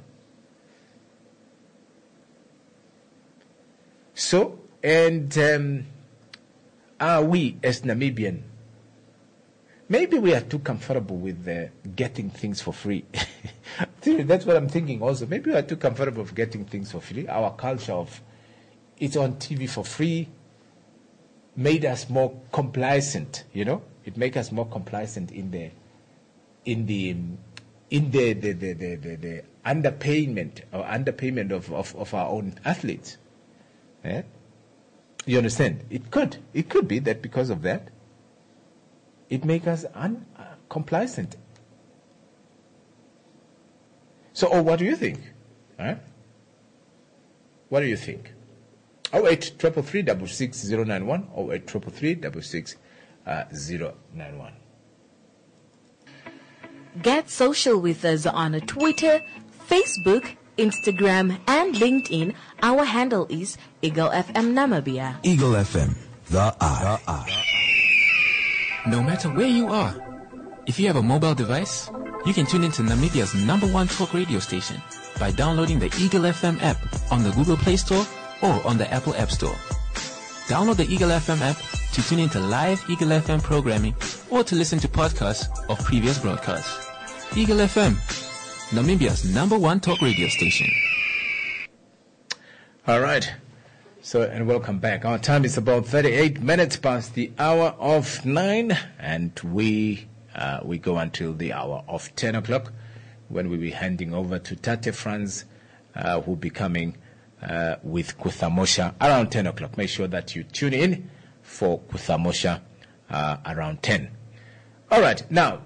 So, and um, are we as Namibian, maybe we are too comfortable with uh, getting things for free. That's what I'm thinking also. Maybe we are too comfortable with getting things for free. Our culture of it's on T V for free made us more complacent, you know. It made us more complacent in the in the in the the the, the, the, the underpayment or underpayment of, of, of our own athletes. Eh? You understand? It could. It could be that because of that, it makes us un, uh, complacent. So, oh, what do you think? Huh? What do you think? Oh eight triple three double six zero nine one. Oh eight triple three double six zero nine one. Get social with us on Twitter, Facebook, Instagram, and LinkedIn. Our handle is Eagle F M Namibia. Eagle F M, the eye. The eye. No matter where you are, if you have a mobile device, you can tune into Namibia's number one talk radio station by downloading the Eagle F M app on the Google Play Store or on the Apple App Store. Download the Eagle F M app to tune into live Eagle F M programming or to listen to podcasts of previous broadcasts. Eagle F M, Namibia's number one talk radio station. All right. So, and welcome back. Our time is about thirty-eight minutes past the hour of nine, and we uh, we go until the hour of ten o'clock, when we'll be handing over to Tate Franz, uh, who'll be coming uh, with Kuthamosha around ten o'clock. Make sure that you tune in for Kuthamosha uh, around ten. All right. Now,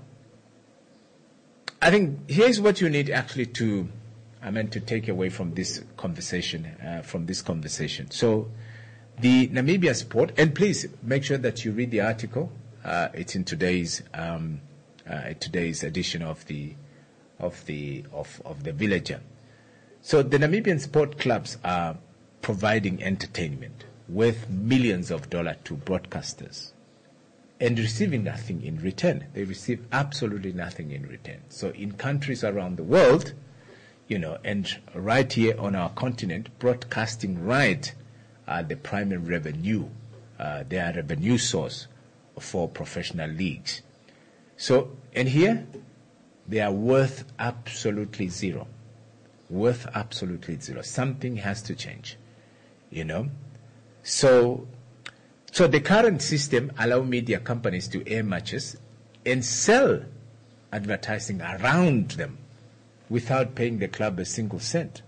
I think here's what you need actually to, I meant to take away from this conversation, uh, from this conversation. So, the Namibia sport, and please make sure that you read the article. Uh, it's in today's um, uh, today's edition of the of the of of the Villager. So, the Namibian sport clubs are providing entertainment worth millions of dollars to broadcasters, and receiving nothing in return. They receive absolutely nothing in return. So, in countries around the world, you know, and right here on our continent, broadcasting rights are the primary revenue. Uh, they are revenue source for professional leagues. So, and here, they are worth absolutely zero. Worth absolutely zero. Something has to change, you know. So, so the current system allows media companies to air matches and sell advertising around them without paying the club a single cent.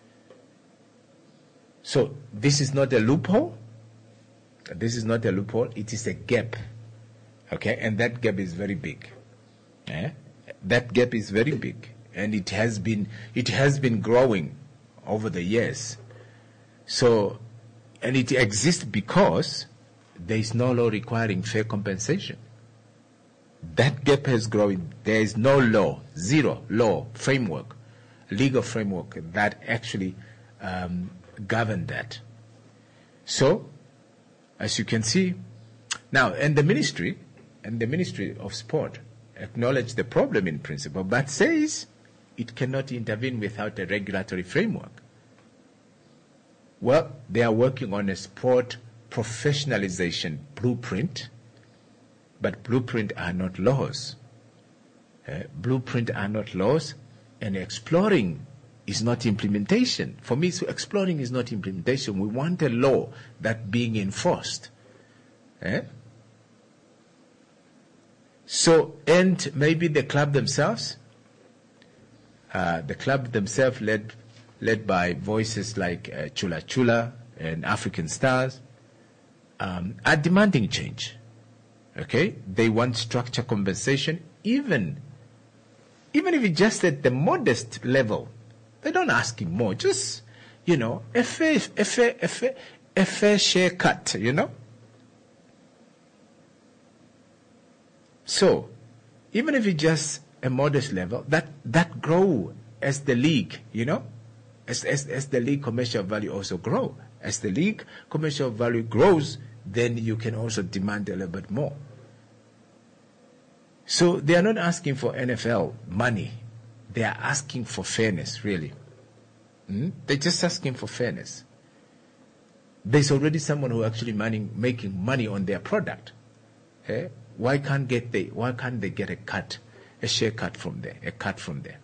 So this is not a loophole. This is not a loophole. It is a gap. Okay, and that gap is very big. Eh? That gap is very big, and it has been it has been growing over the years. So, and it exists because there is no law requiring fair compensation. That gap has grown. There is no law, zero law framework, legal framework that actually um, govern that. So, as you can see, now, and the ministry, and the Ministry of Sport acknowledge the problem in principle, but says it cannot intervene without a regulatory framework. Well, they are working on a sport professionalization blueprint, but blueprint are not laws. Uh, blueprint are not laws, and exploring is not implementation. For me, so exploring is not implementation. We want a law that being enforced. Eh? So, and maybe the club themselves, uh, the club themselves led led by voices like uh, Chula Chula and African Stars, um, are demanding change. Okay? They want structure compensation, even, even if it's just at the modest level. They don't ask him more. Just, you know, a fair, a fair, a fair, a fair share cut, you know? So, even if it's just a modest level, that, that grow as the league, you know? As, as, as the league commercial value also grow. As the league commercial value grows, then you can also demand a little bit more. So they are not asking for N F L money. They are asking for fairness, really. Mm? They're just asking for fairness. There's already someone who actually money, making money on their product. Eh? Why can't get they? Why can't they get a cut, a share cut from there, a cut from there?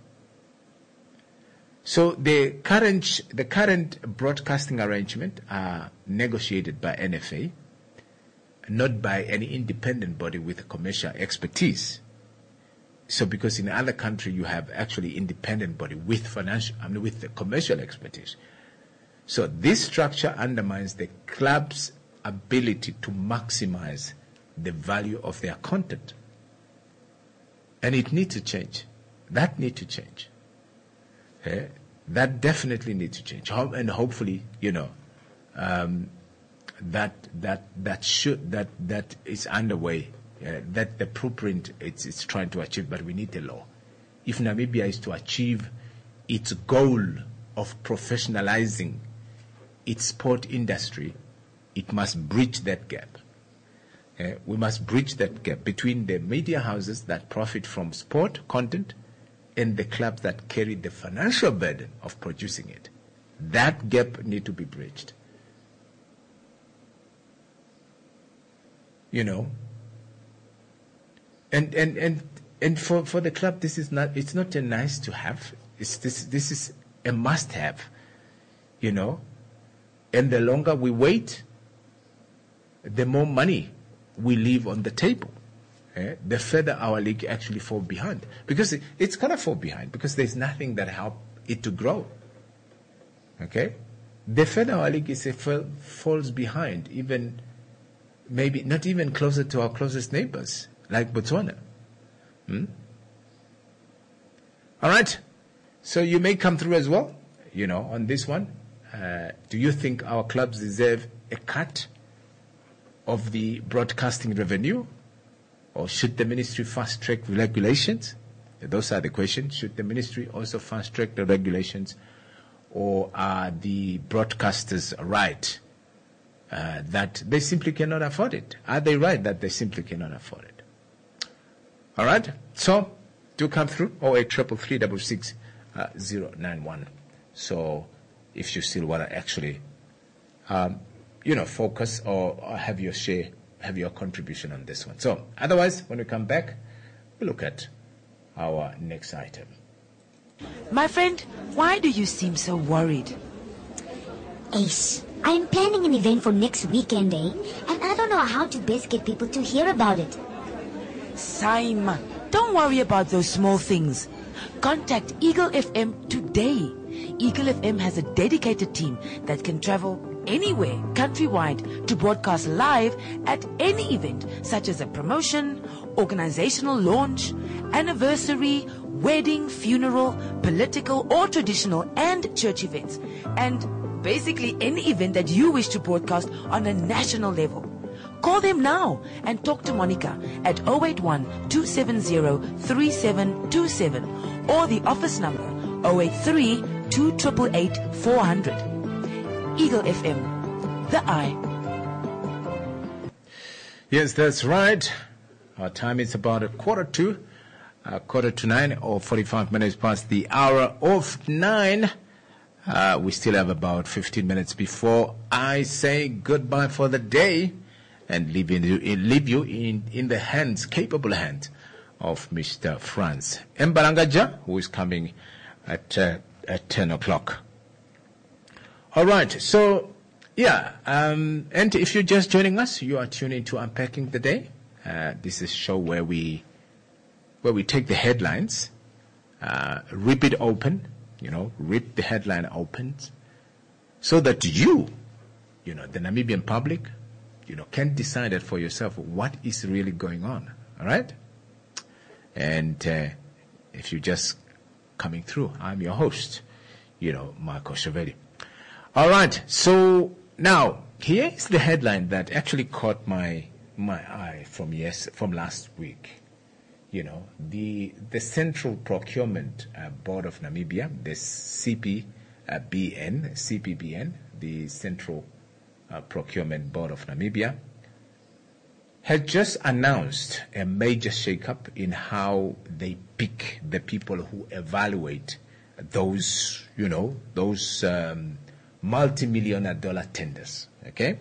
So the current the current broadcasting arrangement are negotiated by N F A, not by any independent body with commercial expertise. So because in other countries you have actually independent body with financial, I mean with the commercial expertise. So this structure undermines the club's ability to maximize the value of their content. And it needs to change. That needs to change. Okay? That definitely needs to change. And hopefully, you know, um, that that that should that that is underway. Uh, that the blueprint it's it's trying to achieve, but we need a law. If Namibia is to achieve its goal of professionalizing its sport industry, it must bridge that gap. Uh, we must bridge that gap between the media houses that profit from sport content and the clubs that carry the financial burden of producing it. That gap needs to be bridged. You know, and and and and for, for the club, this is not. It's not a nice to have. It's this. This is a must have. You know, and the longer we wait, the more money we leave on the table. Eh? The further our league actually fall behind, because it, it's gonna fall behind because there's nothing that help it to grow. Okay, the further our league is, it fall, falls behind, even maybe not even closer to our closest neighbors like Botswana. Hmm? All right, so you may come through as well. You know, on this one, uh, do you think our clubs deserve a cut of the broadcasting revenue? Or should the ministry fast-track regulations? Those are the questions. Should the ministry also fast-track the regulations? Or are the broadcasters right uh, that they simply cannot afford it? Are they right that they simply cannot afford it? All right? So, do come through. oh eight three three three six six zero nine one. So, if you still want to actually, um, you know, focus or, or have your share, have your contribution on this one. So, otherwise, when we come back, we'll look at our next item. My friend, why do you seem so worried? Ace, I'm planning an event for next weekend, eh? And I don't know how to best get people to hear about it. Simon, don't worry about those small things. Contact Eagle F M today. Eagle F M has a dedicated team that can travel anywhere countrywide to broadcast live at any event, such as a promotion, organizational launch, anniversary, wedding, funeral, political or traditional and church events, and basically any event that you wish to broadcast on a national level. Call them now and talk to Monica at oh eight one, two seven zero, three seven two seven or the office number oh eight three, two eight eight, four hundred. Eagle F M, the eye. Yes, that's right. Our time is about a quarter to, uh, quarter to nine, or forty-five minutes past the hour of nine. Uh, we still have about fifteen minutes before I say goodbye for the day and leave you, leave you in, in the hands, capable hands of Mister Franz Mbarangaja, who is coming at, uh, at ten o'clock. All right, so, yeah, um, and if you're just joining us, you are tuning to Unpacking the Day. Uh, this is a show where we where we take the headlines, uh, rip it open, you know, rip the headline open, so that you, you know, the Namibian public, you know, can decide it for yourself what is really going on, all right? And uh, if you're just coming through, I'm your host, you know, Marco Chavelli. All right, so now here is the headline that actually caught my my eye from yes from last week. You know, the the Central Procurement uh, Board of Namibia, the C P B N, C P B N, the Central uh, Procurement Board of Namibia, has just announced a major shakeup in how they pick the people who evaluate those, you know, those um, multi-millionaire dollar tenders. Okay?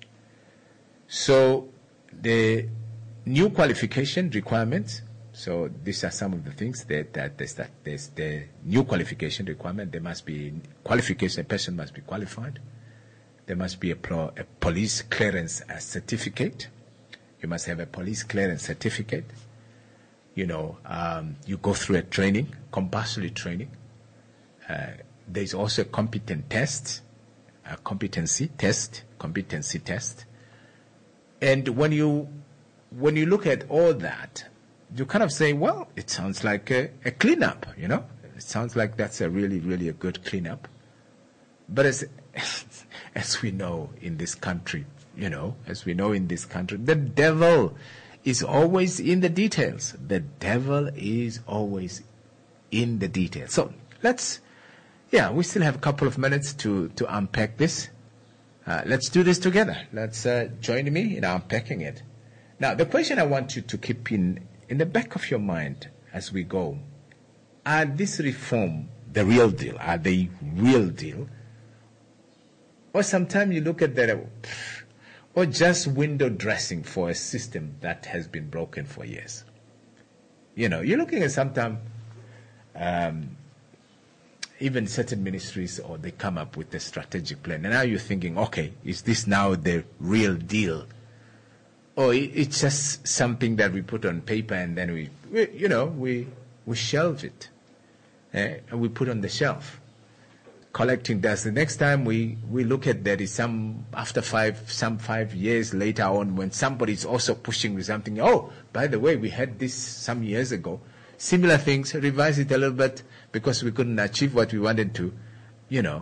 So the new qualification requirements, so these are some of the things that, that there's, that there's the new qualification requirement. There must be qualification, a person must be qualified. There must be a, pro, a police clearance uh, certificate. You must have a police clearance certificate. You know, um, you go through a training, compulsory training. Uh, there's also a competent test, a competency test, competency test. And when you when you look at all that, you kind of say, well, it sounds like a, a cleanup, you know? It sounds like that's a really, really a good cleanup. But as as we know in this country, you know, as we know in this country, the devil is always in the details. The devil is always in the details. So let's, yeah, we still have a couple of minutes to, to unpack this. Uh, let's do this together. Let's uh, join me in unpacking it. Now, the question I want you to keep in, in the back of your mind as we go, are this reform the real deal? Are they real deal? Or sometimes you look at that, or just window dressing for a system that has been broken for years. You know, you're looking at sometimes um, even certain ministries, or they come up with a strategic plan, and now you're thinking, okay, is this now the real deal? Or it's just something that we put on paper and then we, we you know, we we shelve it, eh, and we put on the shelf. Collecting dust. The next time we, we look at that is some after five some five years later on, when somebody's also pushing with something. Oh, by the way, we had this some years ago. Similar things. Revise it a little bit because we couldn't achieve what we wanted to, you know.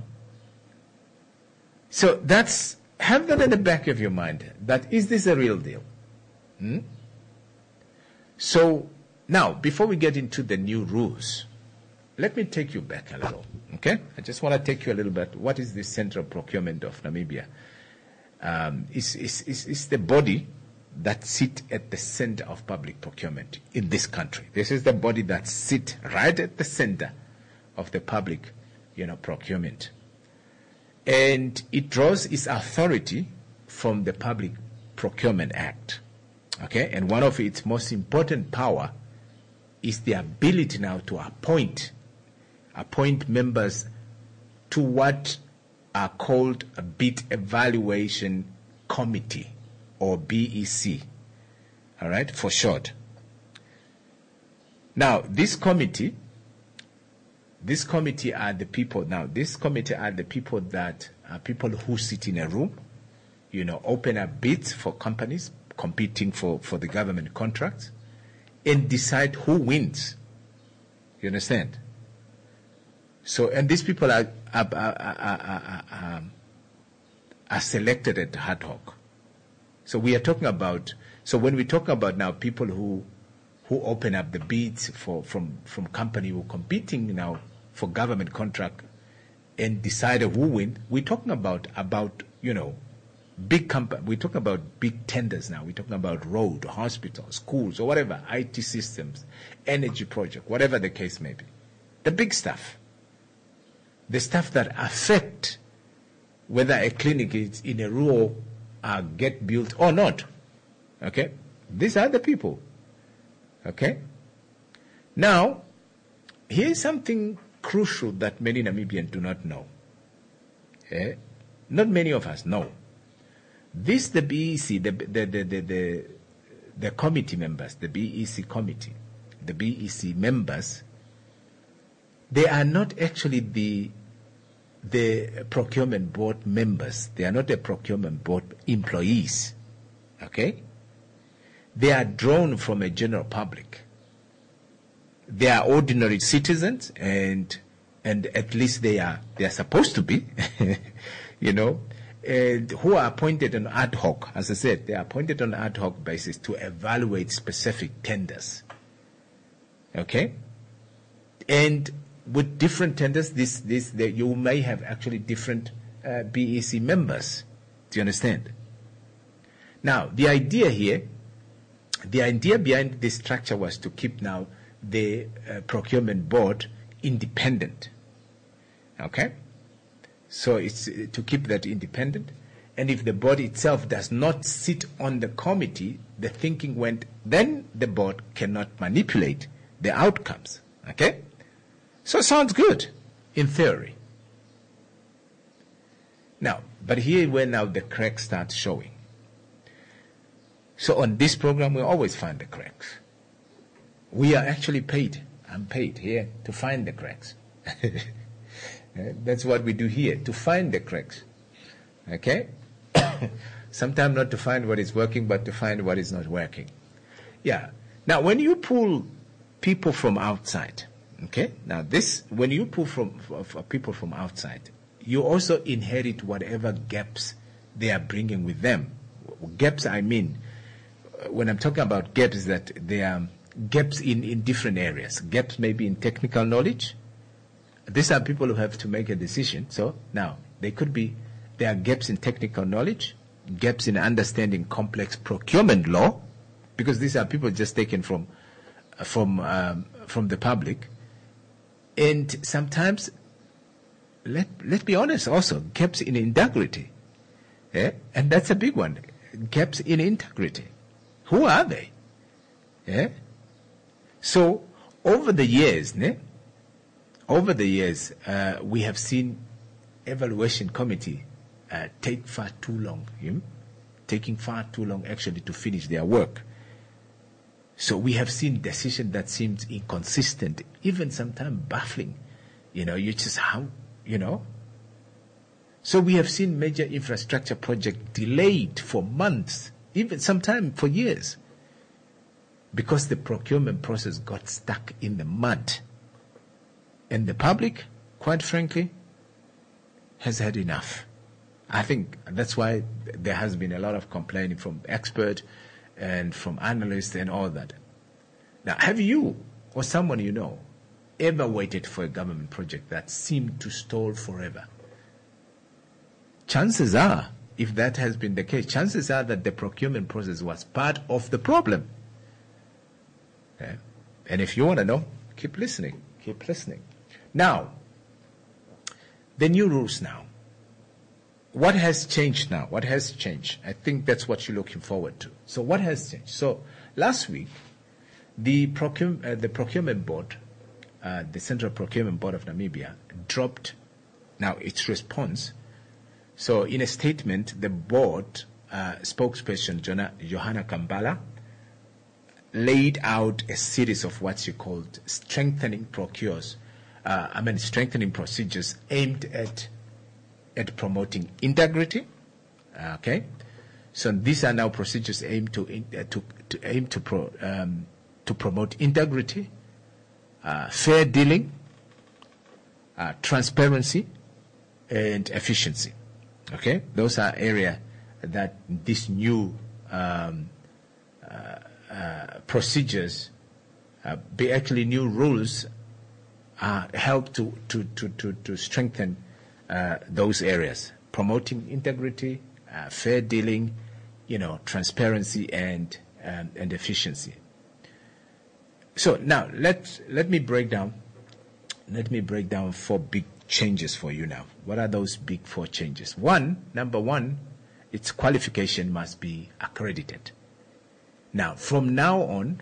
So that's, have that in the back of your mind. That is this a real deal? Hmm? So now, before we get into the new rules, let me take you back a little, okay? I just want to take you a little bit. What is the Central Procurement of Namibia? Um, it's, it's, it's, it's the body that sits at the center of public procurement in this country. This is the body that sits right at the center of the public, you know, procurement. And it draws its authority from the Public Procurement Act, okay? And one of its most important power is the ability now to appoint appoint members to what are called a bid evaluation committee, or B E C, all right, for short. Now, this committee, this committee are the people, now, this committee are the people that are people who sit in a room, you know, open up bids for companies competing for, for the government contracts, and decide who wins. You understand? So, and these people are are, are, are, are, um, are selected at ad hoc. So we are talking about, so when we talk about now people who who open up the bids for from, from company who are competing now for government contract and decide who win, we're talking about, about you know, big company, we're talking about big tenders now. We're talking about road, hospitals, schools, or whatever, I T systems, energy project, whatever the case may be. The big stuff. The stuff that affect whether a clinic is in a rural uh, get built or not. Okay? These are the people. Okay? Now, here's something crucial that many Namibians do not know. Eh? Not many of us know. This, the B E C, the, the, the, the, the, the committee members, the B E C committee, the B E C members, they are not actually the the procurement board members. They are not the procurement board employees. Okay? They are drawn from a general public. They are ordinary citizens, and and at least they are they are supposed to be, you know, and who are appointed on ad hoc. As I said, they are appointed on ad hoc basis to evaluate specific tenders. Okay? And with different tenders, this, this, the, you may have actually different uh, B E C members. Do you understand? Now, the idea here the idea behind this structure was to keep now the uh, procurement board independent. Okay? So it's uh, to keep that independent. And if the board itself does not sit on the committee, the thinking went, then the board cannot manipulate the outcomes. Okay? So it sounds good in theory. Now, but here where now the cracks start showing. So on this program, we always find the cracks. We are actually paid. I'm paid here to find the cracks. That's what we do here, to find the cracks. Okay? Sometimes not to find what is working, but to find what is not working. Yeah. Now, when you pull people from outside, okay? Now, this, when you pull from, from people from outside, you also inherit whatever gaps they are bringing with them. Gaps, I mean, when I'm talking about gaps, is that they are gaps in, in different areas. Gaps maybe in technical knowledge. These are people who have to make a decision. So now, they could be, there are gaps in technical knowledge, gaps in understanding complex procurement law, because these are people just taken from, from, um, from the public. And sometimes, let, let's be honest also, gaps in integrity. Yeah? And that's a big one. Gaps in integrity. Who are they? Yeah? So, over the years, ne, over the years, uh, we have seen evaluation committee uh, take far too long, you know? taking far too long actually to finish their work. So we have seen decision that seems inconsistent, even sometimes baffling. You know, you just how, you know. So we have seen major infrastructure project delayed for months, even sometimes for years, because the procurement process got stuck in the mud. And the public, quite frankly, has had enough. I think that's why there has been a lot of complaining from experts and from analysts and all that. Now, have you or someone you know ever waited for a government project that seemed to stall forever? Chances are, if that has been the case, chances are that the procurement process was part of the problem. Okay? And if you want to know, keep listening, keep listening. Now, the new rules now. What has changed now? What has changed? I think that's what you're looking forward to. So what has changed? So last week, the, procure, uh, the procurement board, uh, the Central Procurement Board of Namibia, dropped now its response. So in a statement, the board uh, spokesperson, Johanna Kambala, laid out a series of what she called strengthening procures, uh, I mean strengthening procedures aimed at at promoting integrity. Okay, so these are now procedures aimed to uh, to, to aim to pro, um, to promote integrity, uh, fair dealing, uh, transparency, and efficiency. Okay, those are areas that these new um, uh, uh, procedures, uh, be actually new rules, uh, help to to to to, to strengthen Uh, those areas, promoting integrity, uh, fair dealing, you know, transparency and um, and efficiency. So now let let me break down. Let me break down four big changes for you now. What are those big four changes? One, number one, its qualification must be accredited. Now, from now on,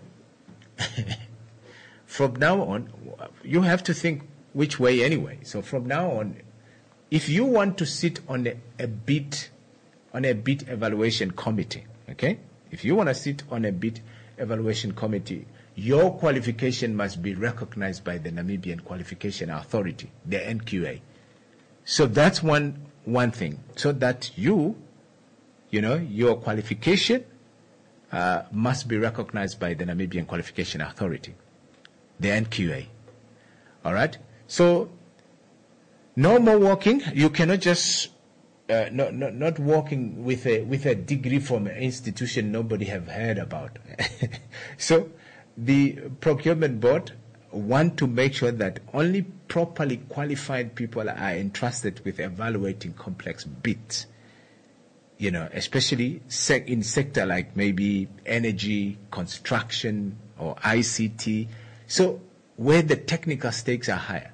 from now on, you have to think which way anyway. So from now on, if you want to sit on a, a bid, on a bid evaluation committee, okay? If you want to sit on a bid evaluation committee, your qualification must be recognized by the Namibian Qualification Authority, the N Q A. So that's one one thing. So that you, you know, your qualification uh, must be recognized by the Namibian Qualification Authority, the N Q A. All right? So no more walking. You cannot just uh, not, not not walking with a with a degree from an institution nobody have heard about. So the procurement board want to make sure that only properly qualified people are entrusted with evaluating complex bids. you know, especially sec- in sector like maybe energy, construction, or I C T. So where the technical stakes are higher.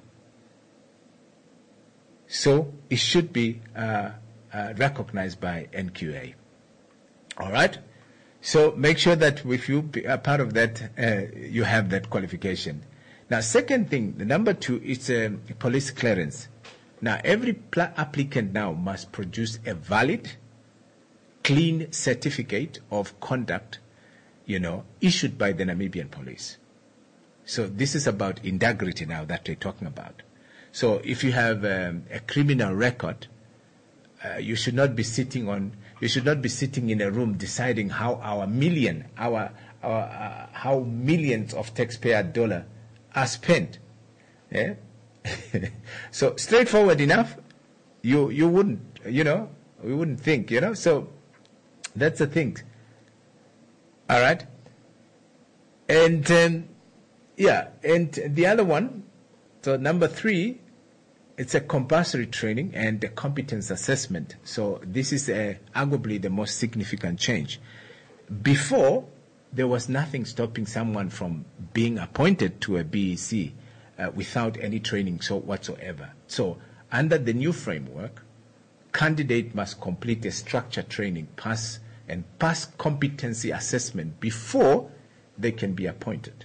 So it should be uh, uh, recognized by N Q A. All right? So make sure that if you are part of that, uh, you have that qualification. Now, second thing, the number two, it's a police clearance. Now, every pl- applicant now must produce a valid, clean certificate of conduct, you know, issued by the Namibian police. So this is about integrity now that we're talking about. So if you have um, a criminal record, uh, you should not be sitting on, you should not be sitting in a room deciding how our million, our, our uh, how millions of taxpayer dollar are spent. Yeah? So straightforward enough, you you wouldn't, you know, we wouldn't think, you know. So that's the thing. All right. And um, yeah, and the other one, so number three, it's a compulsory training and a competence assessment. So this is a, arguably the most significant change. Before, there was nothing stopping someone from being appointed to a B E C uh, without any training so whatsoever. So under the new framework, candidate must complete a structured training, pass and pass competency assessment before they can be appointed.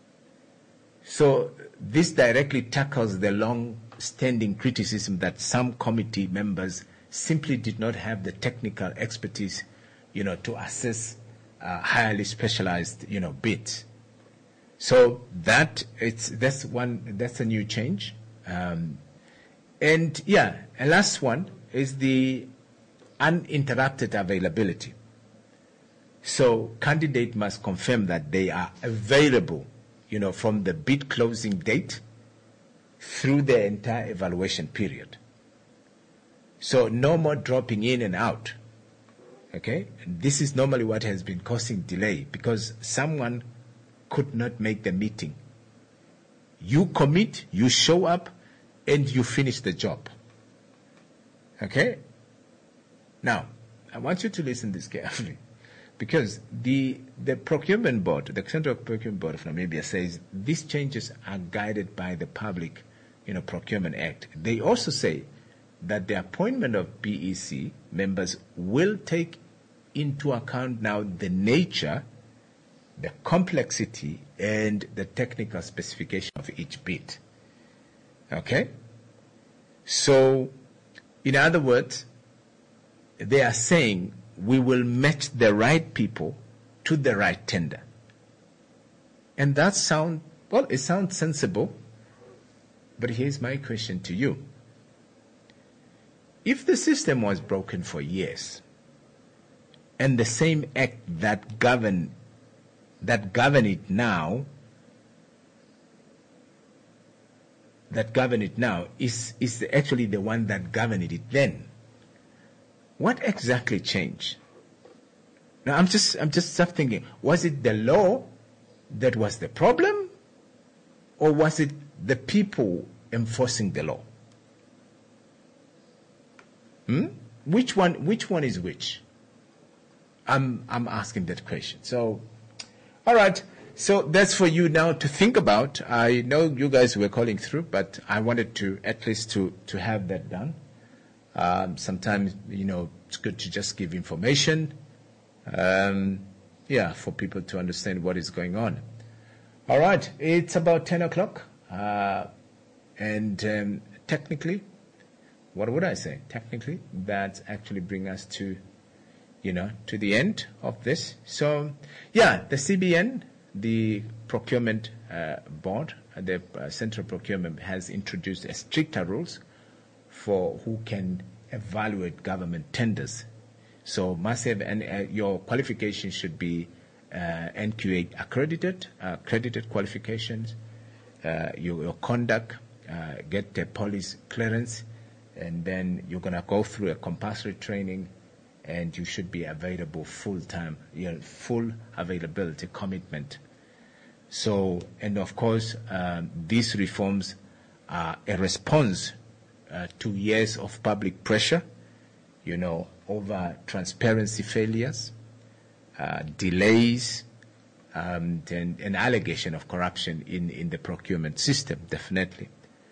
So this directly tackles the long-standing criticism that some committee members simply did not have the technical expertise, you know, to assess uh, highly specialized, you know, bids. So that it's that's one that's a new change. Um, and yeah, a last one is the uninterrupted availability. So candidate must confirm that they are available, you know, from the bid closing date through the entire evaluation period. So no more dropping in and out. Okay? And this is normally what has been causing delay because someone could not make the meeting. You commit, you show up, and you finish the job. Okay? Now, I want you to listen to this carefully. Because the the procurement board, the Central Procurement Board of Namibia says these changes are guided by the Public, you know, Procurement Act. They also say that the appointment of B E C members will take into account now the nature, the complexity, and the technical specification of each bid. Okay? So, in other words, they are saying we will match the right people to the right tender. And that sound, well, it sounds sensible, but here's my question to you. If the system was broken for years, and the same act that govern that govern it now, that govern it now is, is actually the one that governed it then, what exactly changed? Now I'm just I'm just thinking, was it the law that was the problem, or was it the people enforcing the law? Hmm? Which one which one is which? I'm I'm asking that question. So all right. So that's for you now to think about. I know you guys were calling through, but I wanted to at least to, to have that done. Um, sometimes, you know, it's good to just give information, um, yeah, for people to understand what is going on. All right, it's about ten o'clock, uh, and um, technically, what would I say? Technically, that actually brings us to, you know, to the end of this. So, yeah, the C B N, the procurement uh, board, the uh, central procurement has introduced a stricter rules for who can evaluate government tenders. So must have, and uh, your qualifications should be uh, N Q A accredited, uh, accredited qualifications, uh, your, your conduct, uh, get the police clearance, and then you're going to go through a compulsory training, and you should be available full time, you know, full availability commitment. So, and of course, um, these reforms are a response Uh, two years of public pressure, you know, over transparency failures, uh, delays, um, and an allegation of corruption in, in the procurement system, definitely.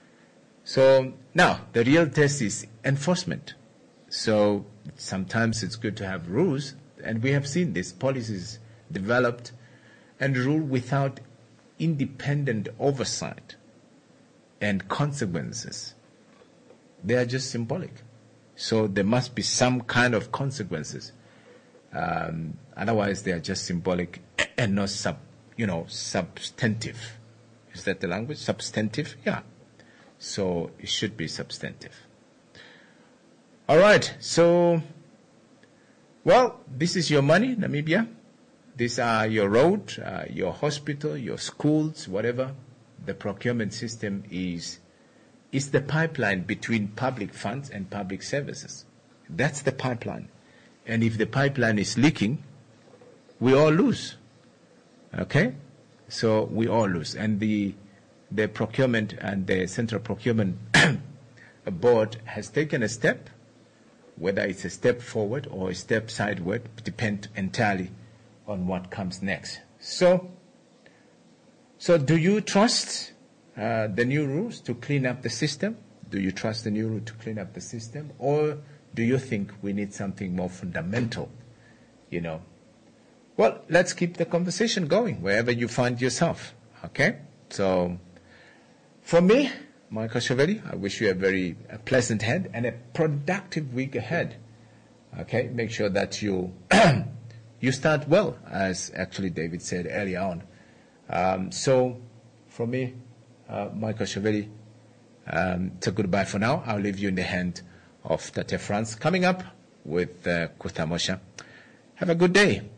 So now the real test is enforcement. So sometimes it's good to have rules, and we have seen these policies developed and ruled without independent oversight and consequences. They are just symbolic. So there must be some kind of consequences. Um, otherwise, they are just symbolic and not sub, you know, substantive. Is that the language? Substantive? Yeah. So it should be substantive. All right. So, well, this is your money, Namibia. These are your road, uh, your hospital, your schools, whatever. The procurement system is is the pipeline between public funds and public services. That's the pipeline. And if the pipeline is leaking, we all lose. Okay? So we all lose. And the the procurement and the Central Procurement Board has taken a step, whether it's a step forward or a step sideward, depends entirely on what comes next. So, so do you trust uh, the new rules to clean up the system? Do you trust the new rule to clean up the system? Or do you think we need something more fundamental, you know? Well, let's keep the conversation going wherever you find yourself, okay? So, for me, Michael Shaveri, I wish you a very a pleasant head and a productive week ahead, okay? Make sure that you you start well, as actually David said earlier on. Um, so, for me, uh, Michael Shaveri, um, it's a goodbye for now. I'll leave you in the hand of Tate France. Coming up with uh, Kutamosha. Have a good day.